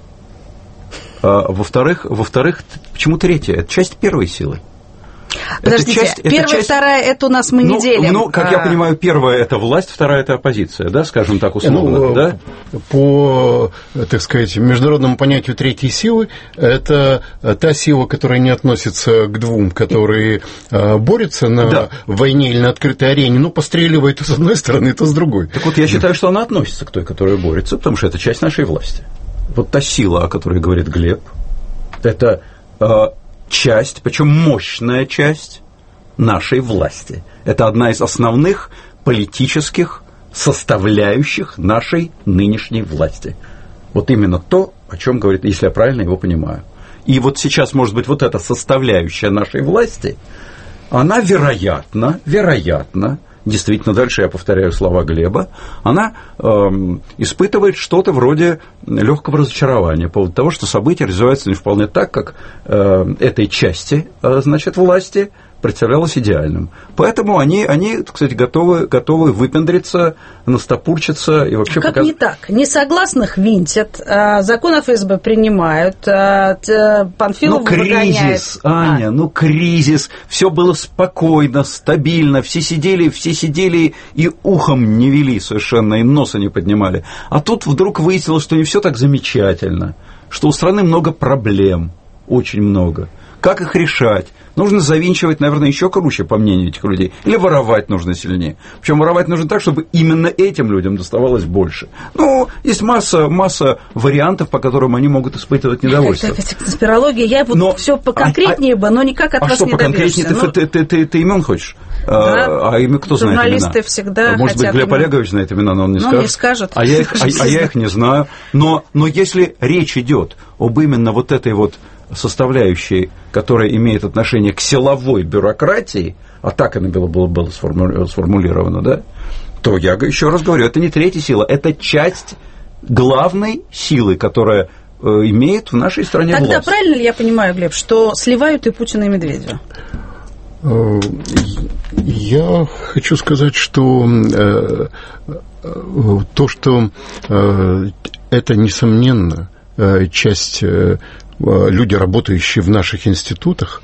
Speaker 3: А, во-вторых, во-вторых, почему третья? Это часть первой силы.
Speaker 1: Подождите,
Speaker 3: часть,
Speaker 1: первая, часть... вторая, это у нас мы
Speaker 3: ну,
Speaker 1: не делим.
Speaker 3: Ну, как а... я понимаю, первая – это власть, вторая – это оппозиция, да, скажем так, условно,
Speaker 4: ну,
Speaker 3: да?
Speaker 4: По, так сказать, международному понятию третьей силы, это та сила, которая не относится к двум, которые борются на да. войне или на открытой арене, но постреливает то с одной стороны, то с другой.
Speaker 3: Так вот, я считаю, что она относится к той, которая борется, потому что это часть нашей власти. Вот та сила, о которой говорит Глеб, это... часть, причем мощная часть нашей власти. Это одна из основных политических составляющих нашей нынешней власти. Вот именно то, о чем говорит, если я правильно его понимаю. И вот сейчас, может быть, вот эта составляющая нашей власти она, вероятно, вероятно, действительно, дальше я повторяю слова Глеба, она э, испытывает что-то вроде легкого разочарования по поводу того, что события развиваются не вполне так, как э, этой части, э, значит, власти представлялось идеальным. Поэтому они, они кстати, готовы, готовы выпендриться, настопурчиться и вообще
Speaker 1: как
Speaker 3: показ...
Speaker 1: не так? Несогласных винтят, закон о эф эс бэ принимают, Панфилов
Speaker 3: ну, кризис,
Speaker 1: выгоняет.
Speaker 3: Аня,
Speaker 1: а.
Speaker 3: ну, кризис, все было спокойно, стабильно, все сидели, все сидели и ухом не вели совершенно, и носа не поднимали. А тут вдруг выяснилось, что не все так замечательно, что у страны много проблем, очень много. Как их решать? Нужно завинчивать, наверное, еще круче, по мнению этих людей. Или воровать нужно сильнее. Причем воровать нужно так, чтобы именно этим людям доставалось больше. Ну, есть масса, масса вариантов, по которым они могут испытывать недовольство.
Speaker 1: Это конспирология. Я вот
Speaker 3: но,
Speaker 1: все поконкретнее а, бы, но никак от
Speaker 3: а
Speaker 1: вас
Speaker 3: что
Speaker 1: не
Speaker 3: поконкретнее?
Speaker 1: добьешься.
Speaker 3: Ты, ты, ты, ты, ты имен хочешь?
Speaker 1: Да.
Speaker 3: А имя кто знает имена?
Speaker 1: Журналисты всегда
Speaker 3: Может быть, Глеб
Speaker 1: имен.
Speaker 3: Олегович знает имена, но он не
Speaker 1: но
Speaker 3: скажет.
Speaker 1: Он не скажет.
Speaker 3: А я их, а, а я их не знаю. Но, но если речь идет об именно вот этой вот составляющей, которая имеет отношение к силовой бюрократии, а так она было, было, было сформулировано, да, то я еще раз говорю, это не третья сила, это часть главной силы, которая э, имеет в нашей стране
Speaker 1: Тогда
Speaker 3: власть.
Speaker 1: Правильно ли я понимаю, Глеб, что сливают и Путина, и Медведева?
Speaker 4: Я хочу сказать, что э, то, что э, это, несомненно, э, часть... Э, люди, работающие в наших институтах,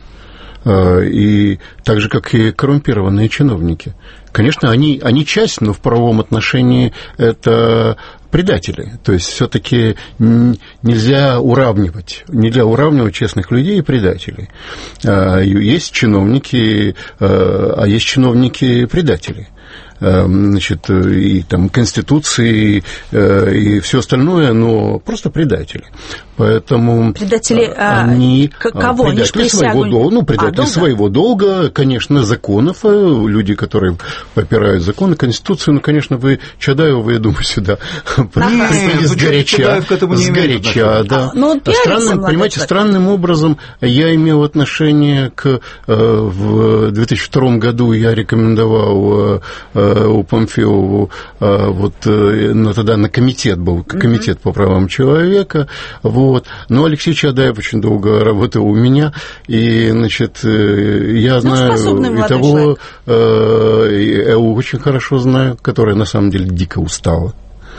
Speaker 4: и так же, как и коррумпированные чиновники. Конечно, они, они часть, но в правовом отношении это предатели. То есть все-таки нельзя уравнивать, нельзя уравнивать честных людей и предателей. Есть чиновники, а есть чиновники-предатели. Значит, и там Конституции, и все остальное, но просто предатели. Поэтому
Speaker 1: предатели
Speaker 4: они,
Speaker 1: а, кого?
Speaker 4: Предатели
Speaker 1: они
Speaker 4: своего долга, ну, предатели
Speaker 1: а, долга?
Speaker 4: своего долга, конечно, законов, люди, которые попирают законы, Конституцию, ну, конечно, вы, Чадаева, я думаю, сюда
Speaker 3: Нет,
Speaker 4: сгоряча, сгоряча, да.
Speaker 1: Ну,
Speaker 4: Странным, понимаете, странным образом я имел отношение к, в две тысячи втором году я рекомендовал у Памфилову, вот, ну, тогда на комитет был, комитет по правам человека, вот, но Алексей Чадаев очень долго работал у меня, и, значит, я знаю и того, я очень хорошо знаю, которая на самом деле дико устала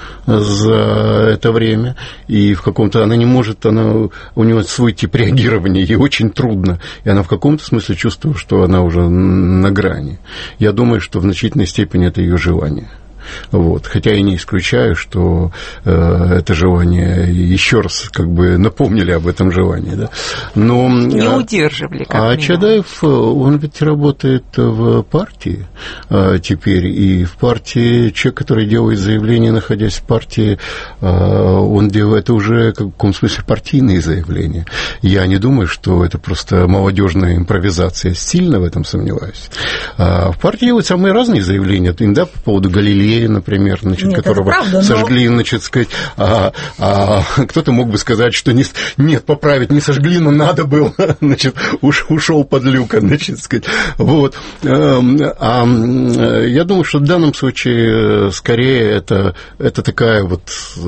Speaker 4: за это время, и в каком-то она не может, она, у нее свой тип реагирования, ей очень трудно, и она в каком-то смысле чувствует, что она уже на грани. Я думаю, что в значительной степени это ее желание. Вот. Хотя я не исключаю, что э, это желание еще раз как бы напомнили об этом желании. Да? Но,
Speaker 2: не
Speaker 4: а,
Speaker 2: удерживали. Как
Speaker 4: а
Speaker 2: минимум.
Speaker 4: Чадаев, он ведь работает в партии а, теперь, и в партии человек, который делает заявление, находясь в партии, а, он делает это уже в каком смысле партийные заявления. Я не думаю, что это просто молодежная импровизация. Сильно в этом сомневаюсь. А, в партии делают самые разные заявления. Да, по поводу Галилея, например, значит,
Speaker 1: нет,
Speaker 4: которого
Speaker 1: правда,
Speaker 4: сожгли,
Speaker 1: но...
Speaker 4: значит, сказать, а, а, кто-то мог бы сказать, что не, нет, поправить не сожгли, но надо было, значит, уш, ушел под люка, значит, сказать, вот. А, а, я думаю, что в данном случае скорее это, это такая вот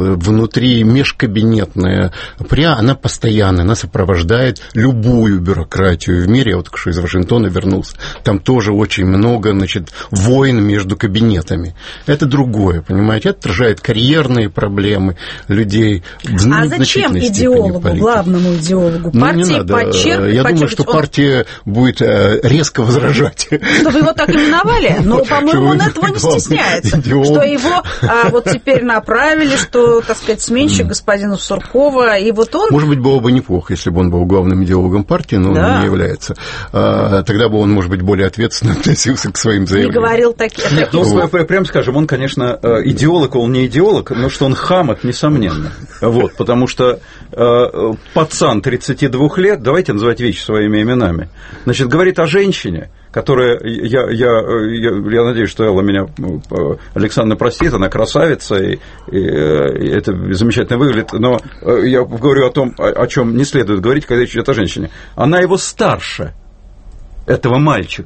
Speaker 4: внутри межкабинетная пря, она постоянная, она сопровождает любую бюрократию в мире. Я вот только что из Вашингтона вернулся, там тоже очень много, значит, войн между кабинетами. Это другое, понимаете, это отражает карьерные проблемы людей в значительной степени.
Speaker 1: А зачем идеологу, главному идеологу
Speaker 4: ну,
Speaker 1: партии
Speaker 4: не надо.
Speaker 1: подчеркивать?
Speaker 4: Я думаю, что
Speaker 1: он...
Speaker 4: партия будет резко возражать.
Speaker 1: Что вы его так именовали? Но, по-моему, он этого не стесняется. Что его а, вот теперь направили, что, так сказать, сменщик господина Суркова, и вот он...
Speaker 4: Может быть, было бы неплохо, если бы он был главным идеологом партии, но да. он не является. А, тогда бы он, может быть, более ответственно относился к своим заявлениям.
Speaker 1: Не говорил такие...
Speaker 3: Нет, ну, вот. Прям скажем, он, конечно, идеолог, он не идеолог, но что он хамок, несомненно. Вот, потому что э, пацан тридцати двух лет, давайте называть вещи своими именами, значит, говорит о женщине, которая, я, я, я, я надеюсь, что Элла меня, Александра, простит, она красавица, и, и, и это замечательно выглядит, но я говорю о том, о, о чем не следует говорить, когда речь идет о женщине. Она его старше, этого мальчика.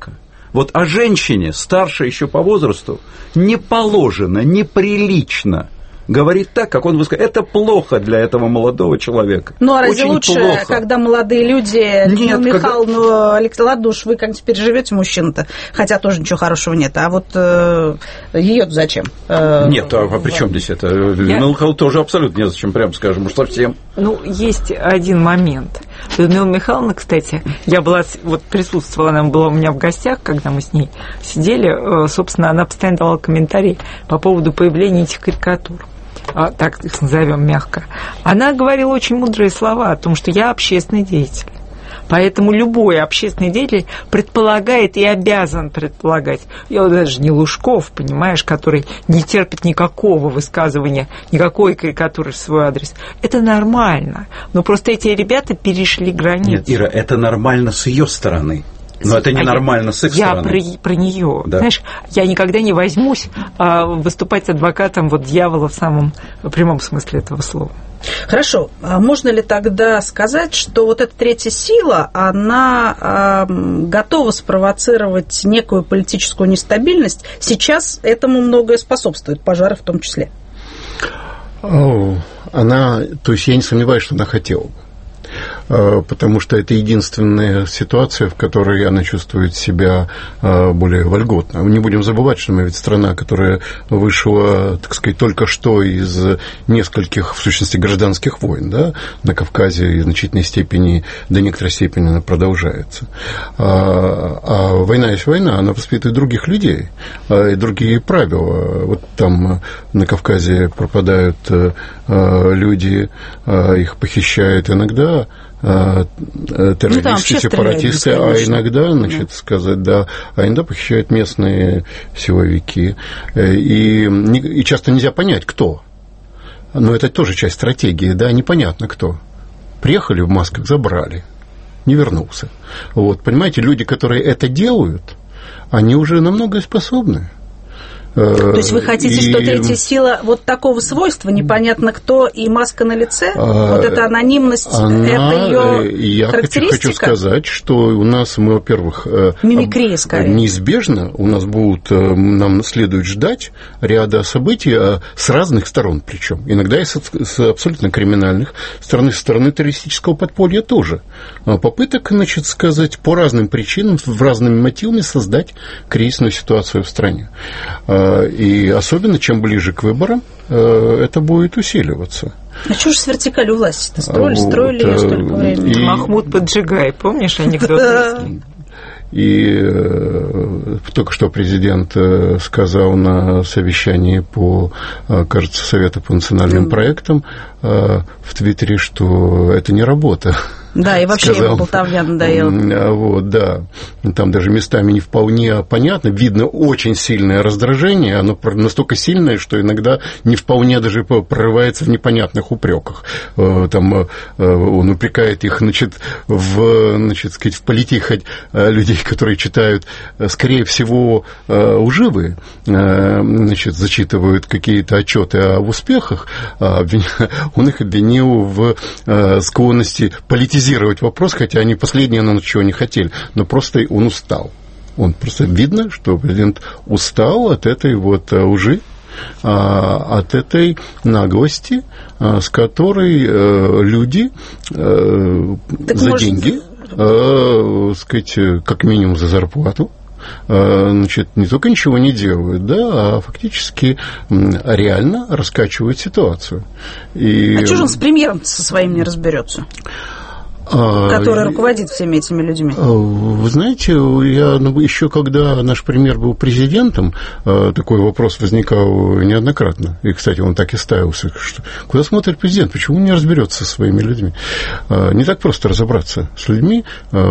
Speaker 3: Вот о женщине, старше еще по возрасту, не положено, неприлично говорит так, как он высказал. Это плохо для этого молодого человека.
Speaker 1: Ну, а разве
Speaker 3: очень
Speaker 1: лучше,
Speaker 3: плохо.
Speaker 1: Когда молодые люди, Людмила Михайловна, Алексей, ладно уж, вы как-нибудь переживете мужчину-то, хотя тоже ничего хорошего нет. А вот э, ее-то зачем? Э,
Speaker 3: нет, а, а при чем здесь это? Людмила Михайловна тоже абсолютно незачем, прямо скажем, уж совсем.
Speaker 2: Ну, есть один момент. Людмила Михайловна, кстати, я была, вот присутствовала, она была у меня в гостях, когда мы с ней сидели, собственно, она постоянно давала комментарии по поводу появления этих карикатур. Так их назовем мягко. Она говорила очень мудрые слова о том, что я общественный деятель. Поэтому любой общественный деятель предполагает и обязан предполагать. Я вот даже не Лужков, понимаешь, который не терпит никакого высказывания, никакой карикатуры в свой адрес. Это нормально. Но просто эти ребята перешли границу.
Speaker 3: Нет, Ира, это нормально с ее стороны. Но это ненормально а с их
Speaker 2: я
Speaker 3: стороны.
Speaker 2: Я про, про нее.
Speaker 3: Да.
Speaker 2: Знаешь, я никогда не возьмусь а, выступать адвокатом вот дьявола в самом прямом смысле этого слова.
Speaker 1: Хорошо. А можно ли тогда сказать, что вот эта третья сила, она э, готова спровоцировать некую политическую нестабильность? Сейчас этому многое способствует, пожары в том числе.
Speaker 4: О, она, то есть я не сомневаюсь, что она хотела бы. Потому что это единственная ситуация, в которой она чувствует себя более вольготно. Не будем забывать, что мы ведь страна, которая вышла, так сказать, только что из нескольких, в сущности, гражданских войн, да, на Кавказе, и в значительной степени, до некоторой степени она продолжается. А, а война есть война, она воспитывает других людей и другие правила. Вот там на Кавказе пропадают люди, их похищают иногда террористы,
Speaker 1: ну,
Speaker 4: сепаратисты, а иногда, значит, да. сказать, да, а иногда похищают местные силовики. И, и часто нельзя понять, кто. Но это тоже часть стратегии, да, непонятно кто. Приехали в масках, забрали, не вернулся. Вот, понимаете, люди, которые это делают, они уже намного способны.
Speaker 1: То есть вы хотите, и... что третья сила вот такого свойства, непонятно кто, и маска на лице? А, вот эта анонимность,
Speaker 4: она,
Speaker 1: это ее
Speaker 4: я
Speaker 1: характеристика?
Speaker 4: Я хочу сказать, что у нас, мы, во-первых,
Speaker 1: мимикрия, скорее.
Speaker 4: Неизбежно у нас будут, нам следует ждать ряда событий с разных сторон, причем иногда и с, с абсолютно криминальных сторон, со стороны террористического подполья тоже. Попыток, значит, сказать, по разным причинам, в разными мотивами создать кризисную ситуацию в стране. И особенно, чем ближе к выборам, это будет усиливаться.
Speaker 1: А что же с вертикалью власти-то? Строили, вот, строили ее столько времени.
Speaker 2: И... Махмуд Поджигай, помнишь анекдот?
Speaker 4: И только что президент сказал на совещании по, кажется, Совету по национальным проектам в Твиттере, что это не работа.
Speaker 1: Да, и вообще ему болтовня надоела.
Speaker 4: Вот, да. Там даже местами не вполне понятно. Видно очень сильное раздражение. Оно настолько сильное, что иногда не вполне даже прорывается в непонятных упреках. Там он упрекает их, значит, в, значит, сказать, в политике людей, которые читают, скорее всего, лживые, значит, зачитывают какие-то отчеты об успехах. Он их обвинил в склонности политизировать вопрос, хотя они последние на чего не хотели, но просто он устал. Он просто видно, что президент устал от этой вот лжи, от этой наглости, с которой люди так за может... деньги, сказать, как минимум за зарплату, значит, не только ничего не делают, да, а фактически реально раскачивают ситуацию. И...
Speaker 1: А что же он с премьером со своим не разберется? Который руководит всеми этими людьми.
Speaker 4: Вы знаете, я еще когда наш премьер был президентом, такой вопрос возникал неоднократно. И, кстати, он так и ставился, что куда смотрит президент, почему он не разберется со своими людьми? Не так просто разобраться с людьми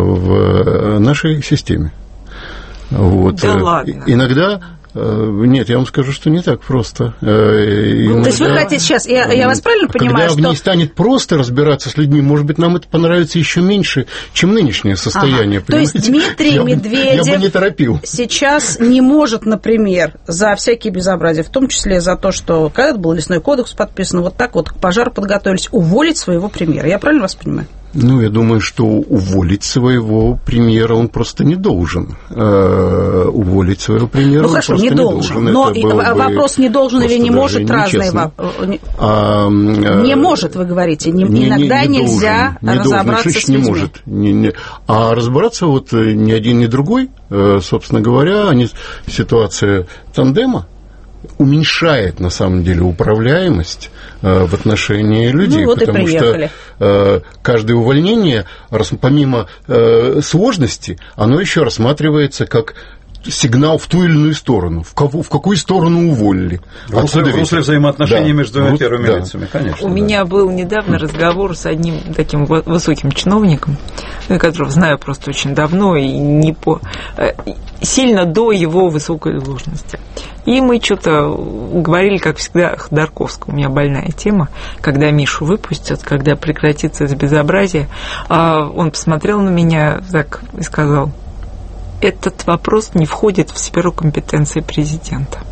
Speaker 4: в нашей системе. Вот.
Speaker 2: Да ладно.
Speaker 4: Иногда... Нет, я вам скажу, что не так просто.
Speaker 1: Иногда, то есть вы хотите сейчас, я, я вас правильно понимаю,
Speaker 4: когда
Speaker 1: что...
Speaker 4: в ней станет просто разбираться с людьми, может быть, нам это понравится еще меньше, чем нынешнее состояние.
Speaker 1: Ага. То есть Дмитрий
Speaker 4: я
Speaker 1: Медведев
Speaker 4: бы, я бы не торопил.
Speaker 1: Сейчас не может, например, за всякие безобразия, в том числе за то, что когда был лесной кодекс подписан, вот так вот к пожару подготовились, уволить своего премьера. Я правильно вас понимаю?
Speaker 4: Ну, я думаю, что уволить своего премьера он просто не должен. Э, уволить своего премьера
Speaker 1: ну,
Speaker 4: он
Speaker 1: хорошо,
Speaker 4: просто
Speaker 1: не
Speaker 4: не
Speaker 1: должен.
Speaker 4: должен.
Speaker 1: Но
Speaker 4: Это
Speaker 1: вопрос не должен или не может, разные вопросы. А, не может, вы говорите. Не, не, иногда не, не нельзя должен, не разобраться должен. с людьми. Не может. Не, не. А разобраться вот ни один, ни другой, собственно говоря, они, ситуация тандема уменьшает, на самом деле, управляемость э, в отношении людей, ну, вот потому что э, каждое увольнение, помимо э, сложности, оно еще рассматривается как сигнал в ту или иную сторону, в, кого, в какую сторону уволили.
Speaker 3: В русле, в русле взаимоотношений да, между двумя первыми да. лицами, конечно.
Speaker 2: У
Speaker 3: да.
Speaker 2: меня был недавно разговор с одним таким высоким чиновником, которого знаю просто очень давно и не по... сильно до его высокой должности. И мы что-то говорили, как всегда, Ходорковского. У меня больная тема, когда Мишу выпустят, когда прекратится это безобразие. Он посмотрел на меня так и сказал: этот вопрос не входит в сферу компетенции президента.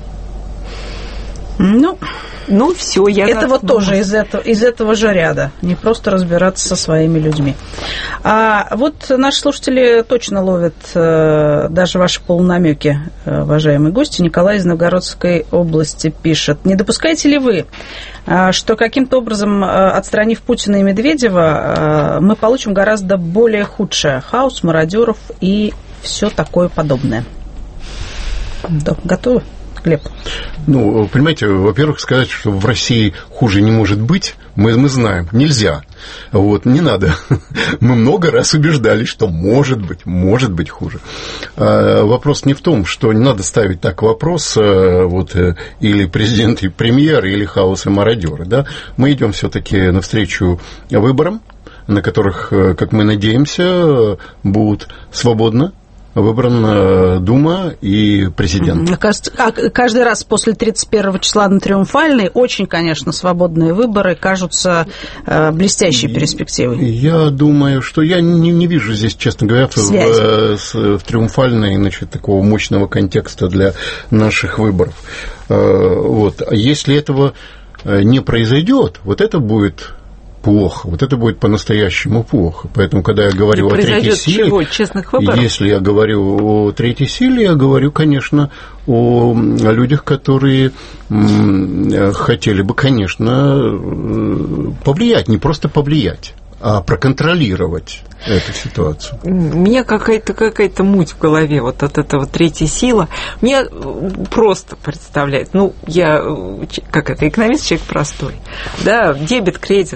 Speaker 1: Ну,
Speaker 2: ну все, я
Speaker 1: это вот тоже из этого, из этого же ряда, не просто разбираться со своими людьми. А вот наши слушатели точно ловят э, даже ваши полунамеки, э, уважаемые гости. Николай из Новгородской области пишет: не допускаете ли вы, э, что каким-то образом, э, отстранив Путина и Медведева, э, мы получим гораздо более худшее: хаос, мародеров и все такое подобное? Да, готовы? Глеб.
Speaker 4: Ну, понимаете, во-первых, сказать, что в России хуже не может быть, мы, мы знаем, нельзя. Вот, не надо. Мы много раз убеждались, что может быть, может быть хуже. А, вопрос не в том, что не надо ставить так вопрос, вот, или президент и премьер, или хаос и мародеры. Да? Мы идем все-таки навстречу выборам, на которых, как мы надеемся, будут свободно выбрана Дума и президент.
Speaker 1: Каждый раз после тридцать первого числа на Триумфальной очень, конечно, свободные выборы кажутся блестящей перспективой.
Speaker 4: Я думаю, что я не, не вижу здесь, честно говоря, в, в, в Триумфальной, значит, такого мощного контекста для наших выборов. Вот. Если этого не произойдет, вот это будет плохо. Вот это будет по-настоящему плохо. Поэтому, когда я говорю о третьей силе,
Speaker 2: чего? Честных выборов?
Speaker 4: Если я говорю о третьей силе, я говорю, конечно, о людях, которые хотели бы, конечно, повлиять, не просто повлиять, а проконтролировать эту ситуацию.
Speaker 2: У меня какая-то, какая-то муть в голове вот от этого третьей силы. Мне просто представляется, ну, я, как это, экономист, человек простой, да, дебет, кредит.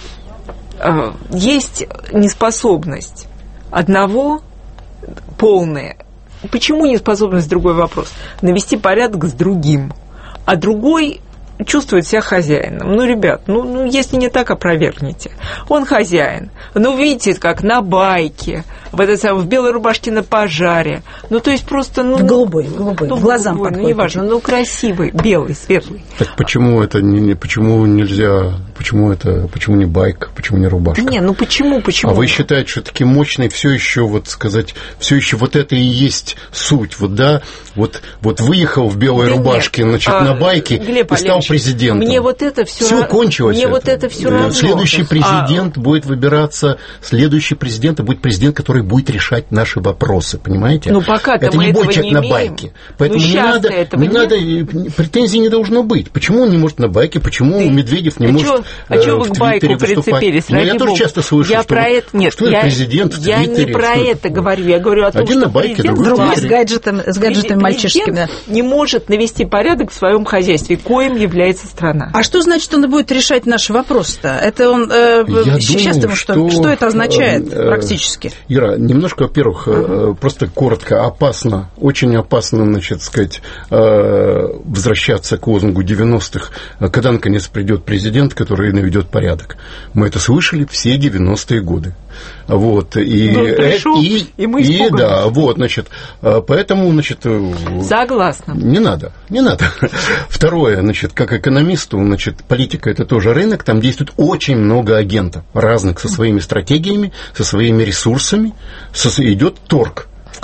Speaker 2: Есть неспособность одного полная. Почему неспособность, другой вопрос. Навести порядок с другим, а другой чувствует себя хозяином. Ну, ребят, ну, ну если не так, опровергните. Он хозяин. Ну, видите, как на байке, в, это, в белой рубашке на пожаре. Ну, то есть просто... Ну,
Speaker 1: в голубой, в голубой, ну, глазам
Speaker 2: голубой, ну, неважно, ну, красивый, белый, светлый.
Speaker 4: Так почему это не, не почему нельзя, почему это, почему не байк, почему не рубашка?
Speaker 2: Не, ну почему, почему?
Speaker 4: А вы считаете, что такие мощные все еще, вот сказать, все еще вот это и есть суть, вот, да, вот, вот выехал в белой да рубашке, нет, значит, а, на байке
Speaker 2: Глеб
Speaker 4: и стал президентом.
Speaker 2: Мне вот это все
Speaker 4: Все кончилось.
Speaker 2: Мне это. вот это все равно.
Speaker 4: Следующий президент а... будет выбираться, следующий президент будет президент, который будет решать наши вопросы, понимаете?
Speaker 2: Ну, пока-то
Speaker 4: это
Speaker 2: мы
Speaker 4: не
Speaker 2: этого
Speaker 4: будет человек
Speaker 2: не
Speaker 4: на
Speaker 2: имеем.
Speaker 4: байке. Поэтому
Speaker 2: ну,
Speaker 4: не надо, не
Speaker 2: нет?
Speaker 4: надо, претензий не должно быть. Почему он не может на байке, почему
Speaker 2: Ты...
Speaker 4: Медведев не
Speaker 2: а
Speaker 4: может
Speaker 2: чё, а чё вы
Speaker 4: в
Speaker 2: к байку прицепились?
Speaker 4: Ну, я тоже часто слышу,
Speaker 2: я
Speaker 4: что,
Speaker 2: про это... Нет,
Speaker 4: что
Speaker 2: я,
Speaker 4: это президент в
Speaker 2: я
Speaker 4: Твиттере.
Speaker 2: не про это говорю, я говорю о том,
Speaker 4: Один
Speaker 2: что
Speaker 4: на байке,
Speaker 2: президент,
Speaker 4: другой
Speaker 1: с гаджетами, с гаджетами мальчишескими.
Speaker 2: Не может навести порядок в своем хозяйстве, коим является страна.
Speaker 1: А что значит, он будет решать наши вопросы-то? Это он... Э, сейчас думаю, что, что это означает э, практически?
Speaker 4: Ира, немножко, во-первых, uh-huh. просто коротко, опасно, очень опасно, значит, сказать, возвращаться к лозунгу девяностых, когда, наконец, придет президент, который наведет порядок. Мы это слышали все девяностые годы. Вот, и,
Speaker 2: пришел,
Speaker 4: и,
Speaker 2: и мы
Speaker 4: и да, вот, значит, поэтому, значит...
Speaker 2: Согласна.
Speaker 4: Не надо, не надо. Второе, значит, как экономисту, значит, политика – это тоже рынок, там действует очень много агентов разных со своими стратегиями, со своими ресурсами, со, идет торг,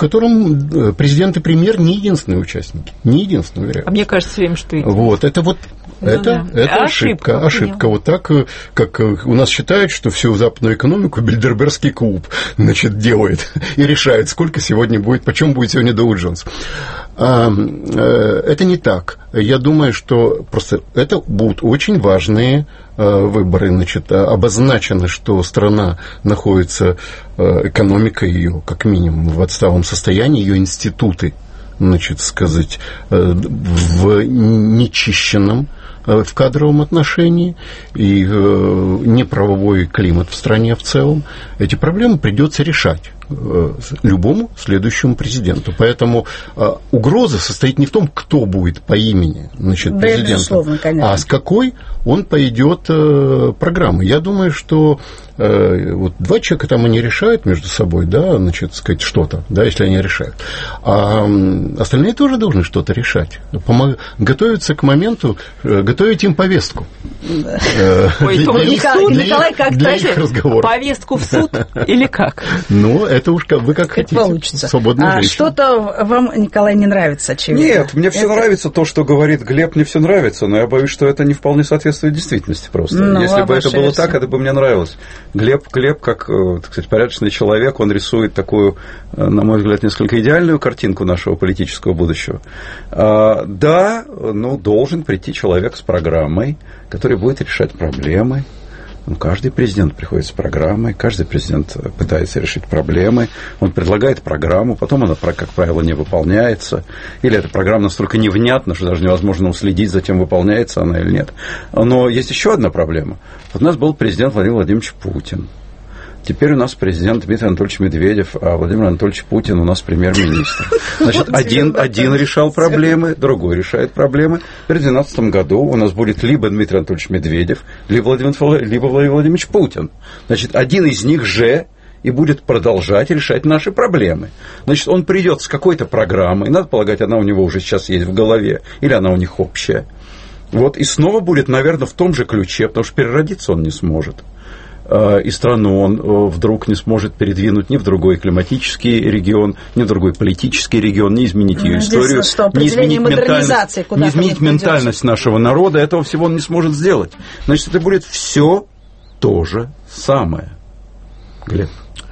Speaker 4: котором президент и премьер не единственные участники. Не единственные, уверяю.
Speaker 2: А мне кажется все время, что...
Speaker 4: Вот, это вот...
Speaker 2: Ну,
Speaker 4: это,
Speaker 2: да.
Speaker 4: это ошибка. Ошибка. ошибка. Вот так, как у нас считают, что всю западную экономику Бильдербергский клуб, значит, делает и решает, сколько сегодня будет, почем будет сегодня Доу Джонс. А, это не так. Я думаю, что просто это будут очень важные выборы. Значит, обозначено, что страна находится, экономика ее, как минимум, в отсталом состоянии, ее институты, значит, сказать, в нечищенном в кадровом отношении и неправовой климат в стране в целом. Эти проблемы придется решать любому следующему президенту. Поэтому угроза состоит не в том, кто будет по имени, значит, президентом, а с какой он пойдет программой. Я думаю, что вот два человека там они решают между собой, да, значит, сказать, что-то, да, если они решают. А остальные тоже должны что-то решать. Помог... Готовиться к моменту, готовить им повестку.
Speaker 2: Ой, Николай, как дальше? Повестку в суд или как?
Speaker 4: Ну, это уж вы как хотите.
Speaker 1: Получится.
Speaker 4: Свободная
Speaker 1: а что-то вам, Николай, не нравится, очевидно?
Speaker 3: Нет, мне все нравится то, что говорит Глеб, мне все нравится, но я боюсь, что это не вполне соответствует действительности просто. Ну, если бы это было версия. Так, это бы мне нравилось. Глеб, Глеб, как, так сказать, порядочный человек, он рисует такую, на мой взгляд, несколько идеальную картинку нашего политического будущего. А, да, ну, должен прийти человек с программой, который будет решать проблемы. Ну, каждый президент приходит с программой, каждый президент пытается решить проблемы, он предлагает программу, потом она, как правило, не выполняется, или эта программа настолько невнятна, что даже невозможно уследить за тем, выполняется она или нет. Но есть еще одна проблема. Вот у нас был президент Владимир Владимирович Путин. Теперь у нас президент Дмитрий Анатольевич Медведев, а Владимир Анатольевич Путин у нас премьер-министр. Значит, один, один решал проблемы, другой решает проблемы. В две тысячи двенадцатом году у нас будет либо Дмитрий Анатольевич Медведев, либо Владимир, либо Владимир Владимирович Путин. Значит, один из них же и будет продолжать решать наши проблемы. Значит, он придет с какой-то программой, надо полагать, она у него уже сейчас есть в голове, или она у них общая. Вот, и снова будет, наверное, в том же ключе, потому что переродиться он не сможет. И страну он вдруг не сможет передвинуть ни в другой климатический регион, ни в другой политический регион, не изменить ее историю, не изменить ментальность, не изменить ментальность нашего народа, этого всего он не сможет сделать. Значит, это будет все то же самое. Глеб.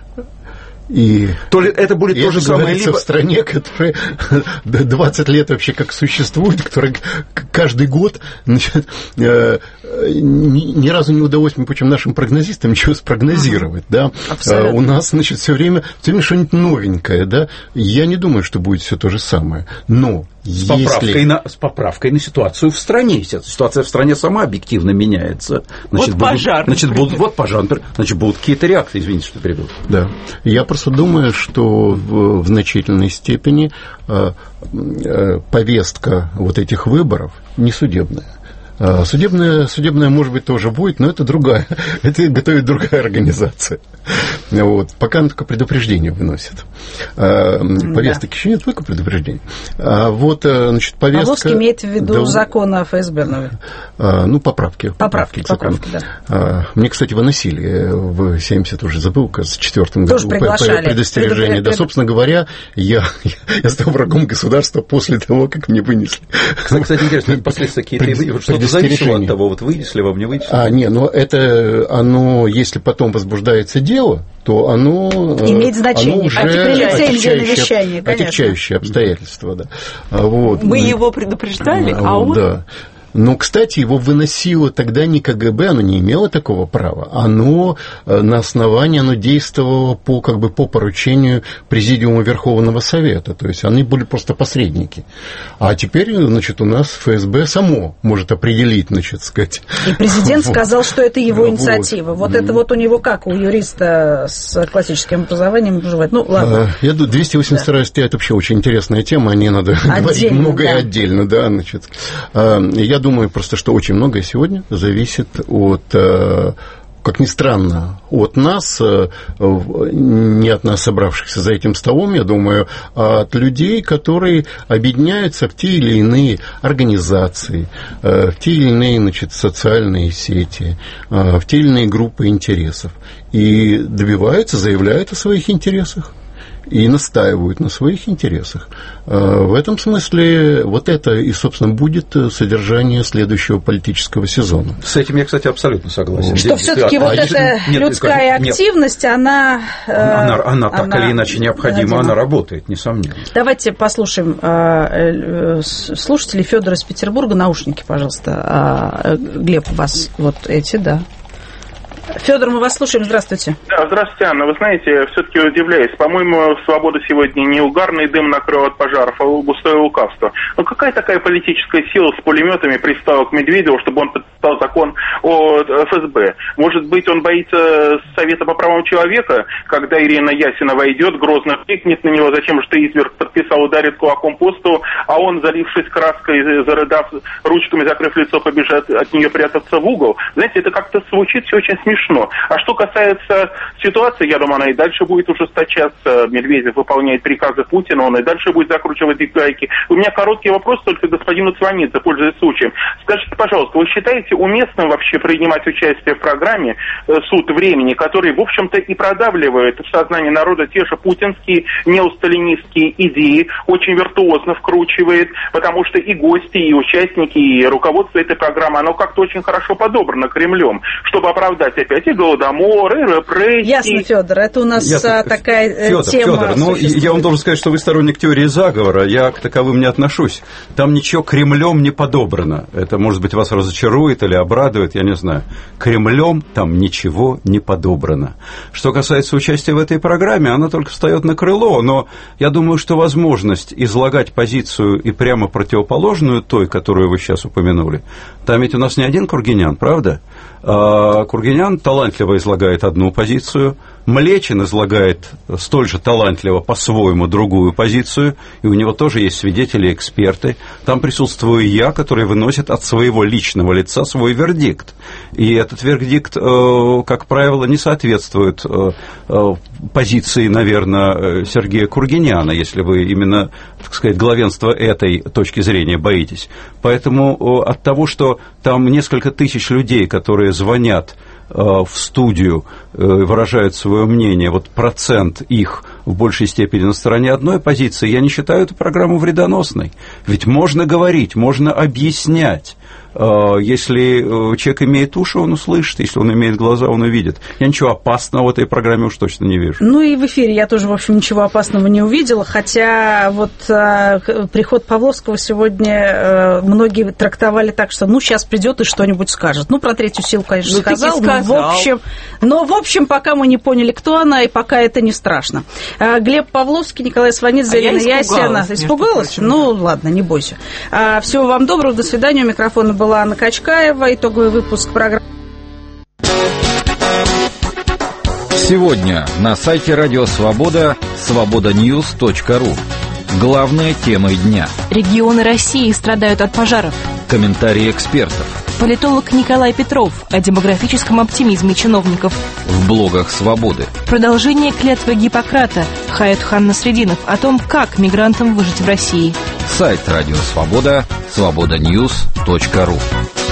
Speaker 4: И
Speaker 3: то ли это будет то же самое,
Speaker 4: либо... в стране, которая двадцать лет вообще как существует, которая каждый год, значит, ни, ни разу не удалось, мы почему нашим прогнозистам ничего спрогнозировать, да, а у нас, значит, все время, все время что-нибудь новенькое, да, я не думаю, что будет все то же самое, но
Speaker 3: С поправкой, если... на, с поправкой на ситуацию в стране. Ситуация в стране сама объективно меняется. Значит,
Speaker 2: вот
Speaker 3: будут,
Speaker 2: пожар.
Speaker 3: Значит, будут, вот пожар. Значит, будут какие-то реакции. Извините, что перебил.
Speaker 4: Да. Я просто думаю, что в, в значительной степени э, э, повестка вот этих выборов не судебная. Судебная, судебная, может быть, тоже будет, но это другая. Это готовит другая организация. Вот. Пока она только предупреждение выносит. Повесток да. еще нет, только предупреждение. А вот, значит, повестка...
Speaker 1: Павловский имеет в виду да, закон о эф эс бэ новый.
Speaker 4: Ну, поправки.
Speaker 1: Поправки, поправки, поправки да.
Speaker 4: Мне, кстати, выносили в семьдесят уже забыл, кажется, в четвертом году.
Speaker 1: Тоже приглашали.
Speaker 4: Предостережение. Предо... Да, собственно говоря, я, я стал врагом государства после того, как мне вынесли.
Speaker 3: Кстати, интересно, последствия какие-то... Что-то зависело от того, вот вынесли вам, не вынесли.
Speaker 4: А, не, но это, оно, если потом возбуждается дело, то оно...
Speaker 1: Имеет значение.
Speaker 4: Оно уже отягчающее, отягчающее обстоятельство, да. Вот.
Speaker 2: Мы его предупреждали, а, а он...
Speaker 4: Да. Но, кстати, его выносило тогда не ка гэ бэ, оно не имело такого права. Оно на основании, оно действовало по, как бы, по поручению Президиума Верховного Совета. То есть они были просто посредники. А теперь, значит, у нас эф эс бэ само может определить, значит, сказать.
Speaker 1: И президент вот. сказал, что это его инициатива. Вот, вот это вот у него как у юриста с классическим образованием бывает. Ну, ладно.
Speaker 4: Я думаю, двести восемьдесят вторая статья, это вообще очень интересная тема, о ней надо отдельно, говорить многое да. отдельно, да, значит. Я думаю просто, что очень многое сегодня зависит от, как ни странно, от нас, не от нас, собравшихся за этим столом, я думаю, а от людей, которые объединяются в те или иные организации, в те или иные, значит, социальные сети, в те или иные группы интересов и добиваются, заявляют о своих интересах. и настаивают на своих интересах. В этом смысле вот это и, собственно, будет содержание следующего политического сезона.
Speaker 3: С этим я, кстати, абсолютно согласен.
Speaker 1: Что все-таки а, вот а, эта нет, людская нет, активность, она...
Speaker 3: Она, она, она так она, или иначе необходима, она работает, несомненно.
Speaker 1: Давайте послушаем э, слушателей. Федор из Петербурга. Наушники, пожалуйста. Глеб, у вас вот эти, да. Федор, мы вас слушаем. Здравствуйте.
Speaker 9: Да, здравствуйте, Анна. Вы знаете, все-таки удивляюсь. По-моему, «Свобода» сегодня не угарный дым накрыл от пожаров, а густое лукавство. Но какая такая политическая сила с пулеметами пристала к Медведеву, чтобы он подписал закон о эф эс бэ? Может быть, он боится Совета по правам человека, когда Ирина Ясина войдет, грозно крикнет на него, зачем же ты, изверг, подписал, ударит кулаком по столу, а он, залившись краской, зарыдав, ручками закрыв лицо, побежит от нее прятаться в угол. Знаете, это как-то звучит все очень смешно. А что касается ситуации, я думаю, она и дальше будет ужесточаться. Медведев выполняет приказы Путина, он и дальше будет закручивать эти гайки. У меня короткий вопрос только господину Цванидзе, пользуясь случаем. Скажите, пожалуйста, вы считаете уместным вообще принимать участие в программе «Суд времени», который, в общем-то, и продавливает в сознании народа те же путинские, неосталинистские идеи, очень виртуозно вкручивает, потому что и гости, и участники, и руководство этой программы, оно как-то очень хорошо подобрано Кремлем, чтобы оправдать опять и Голодомор, и репрессии.
Speaker 1: Ясно, Федор, это у нас Ясно. такая
Speaker 3: Федор,
Speaker 1: тема.
Speaker 3: Федор, ну, я вам должен сказать, что вы сторонник теории заговора, я к таковым не отношусь. Там ничего Кремлем не подобрано. Это, может быть, вас разочарует или обрадует, я не знаю. Кремлем там ничего не подобрано. Что касается участия в этой программе, она только встает на крыло, но я думаю, что возможность излагать позицию и прямо противоположную той, которую вы сейчас упомянули, там ведь у нас не один Кургинян, правда? А Кургинян талантливо излагает одну позицию, Млечин излагает столь же талантливо по-своему другую позицию, и у него тоже есть свидетели, эксперты. Там присутствую я, который выносит от своего личного лица свой вердикт. И этот вердикт, как правило, не соответствует позиции, наверное, Сергея Кургиняна, если вы именно, так сказать, главенства этой точки зрения боитесь. Поэтому от того, что там несколько тысяч людей, которые звонят в студию, выражают свое мнение, вот процент их в большей степени на стороне одной позиции, я не считаю эту программу вредоносной. Ведь можно говорить, можно объяснять. Если человек имеет уши, он услышит, если он имеет глаза, он увидит. Я ничего опасного в этой программе уж точно не вижу.
Speaker 1: Ну и в эфире я тоже, в общем, ничего опасного не увидела, хотя вот приход Павловского сегодня многие трактовали так, что ну сейчас придет и что-нибудь скажет. Ну про третью силу, конечно, ну, сказал, сказал. Но, в общем, но в общем пока мы не поняли, кто она, и пока это не страшно. Глеб Павловский, Николай Сванидзе, Ирина Ясина. Испугалась? Ну ладно, не бойся. Всего вам доброго, до свидания. У микрофона была Анна Качкаева. Итоговый выпуск программы.
Speaker 8: Сегодня на сайте Радио Свобода свобода ньюс точка ру. Главные темы дня.
Speaker 7: Регионы России страдают от пожаров.
Speaker 8: Комментарии экспертов.
Speaker 7: Политолог Николай Петров о демографическом оптимизме чиновников.
Speaker 8: В блогах «Свободы».
Speaker 7: Продолжение клятвы Гиппократа. Хаятхан Насреддинов о том, как мигрантам выжить в России.
Speaker 8: Сайт Радио Свобода свобода ньюс точка ру.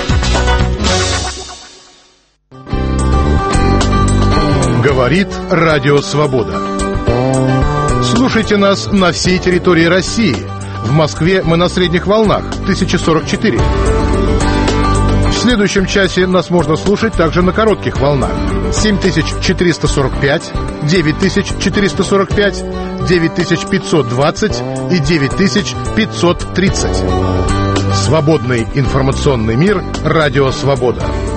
Speaker 5: Говорит Радио Свобода. Слушайте нас на всей территории России. В Москве мы на средних волнах тысяча сорок четыре. В следующем часе нас можно слушать также на коротких волнах семь тысяч четыреста сорок пять, девять тысяч четыреста сорок пять, девять тысяч пятьсот двадцать и девять тысяч пятьсот тридцать. Свободный информационный мир. Радио Свобода.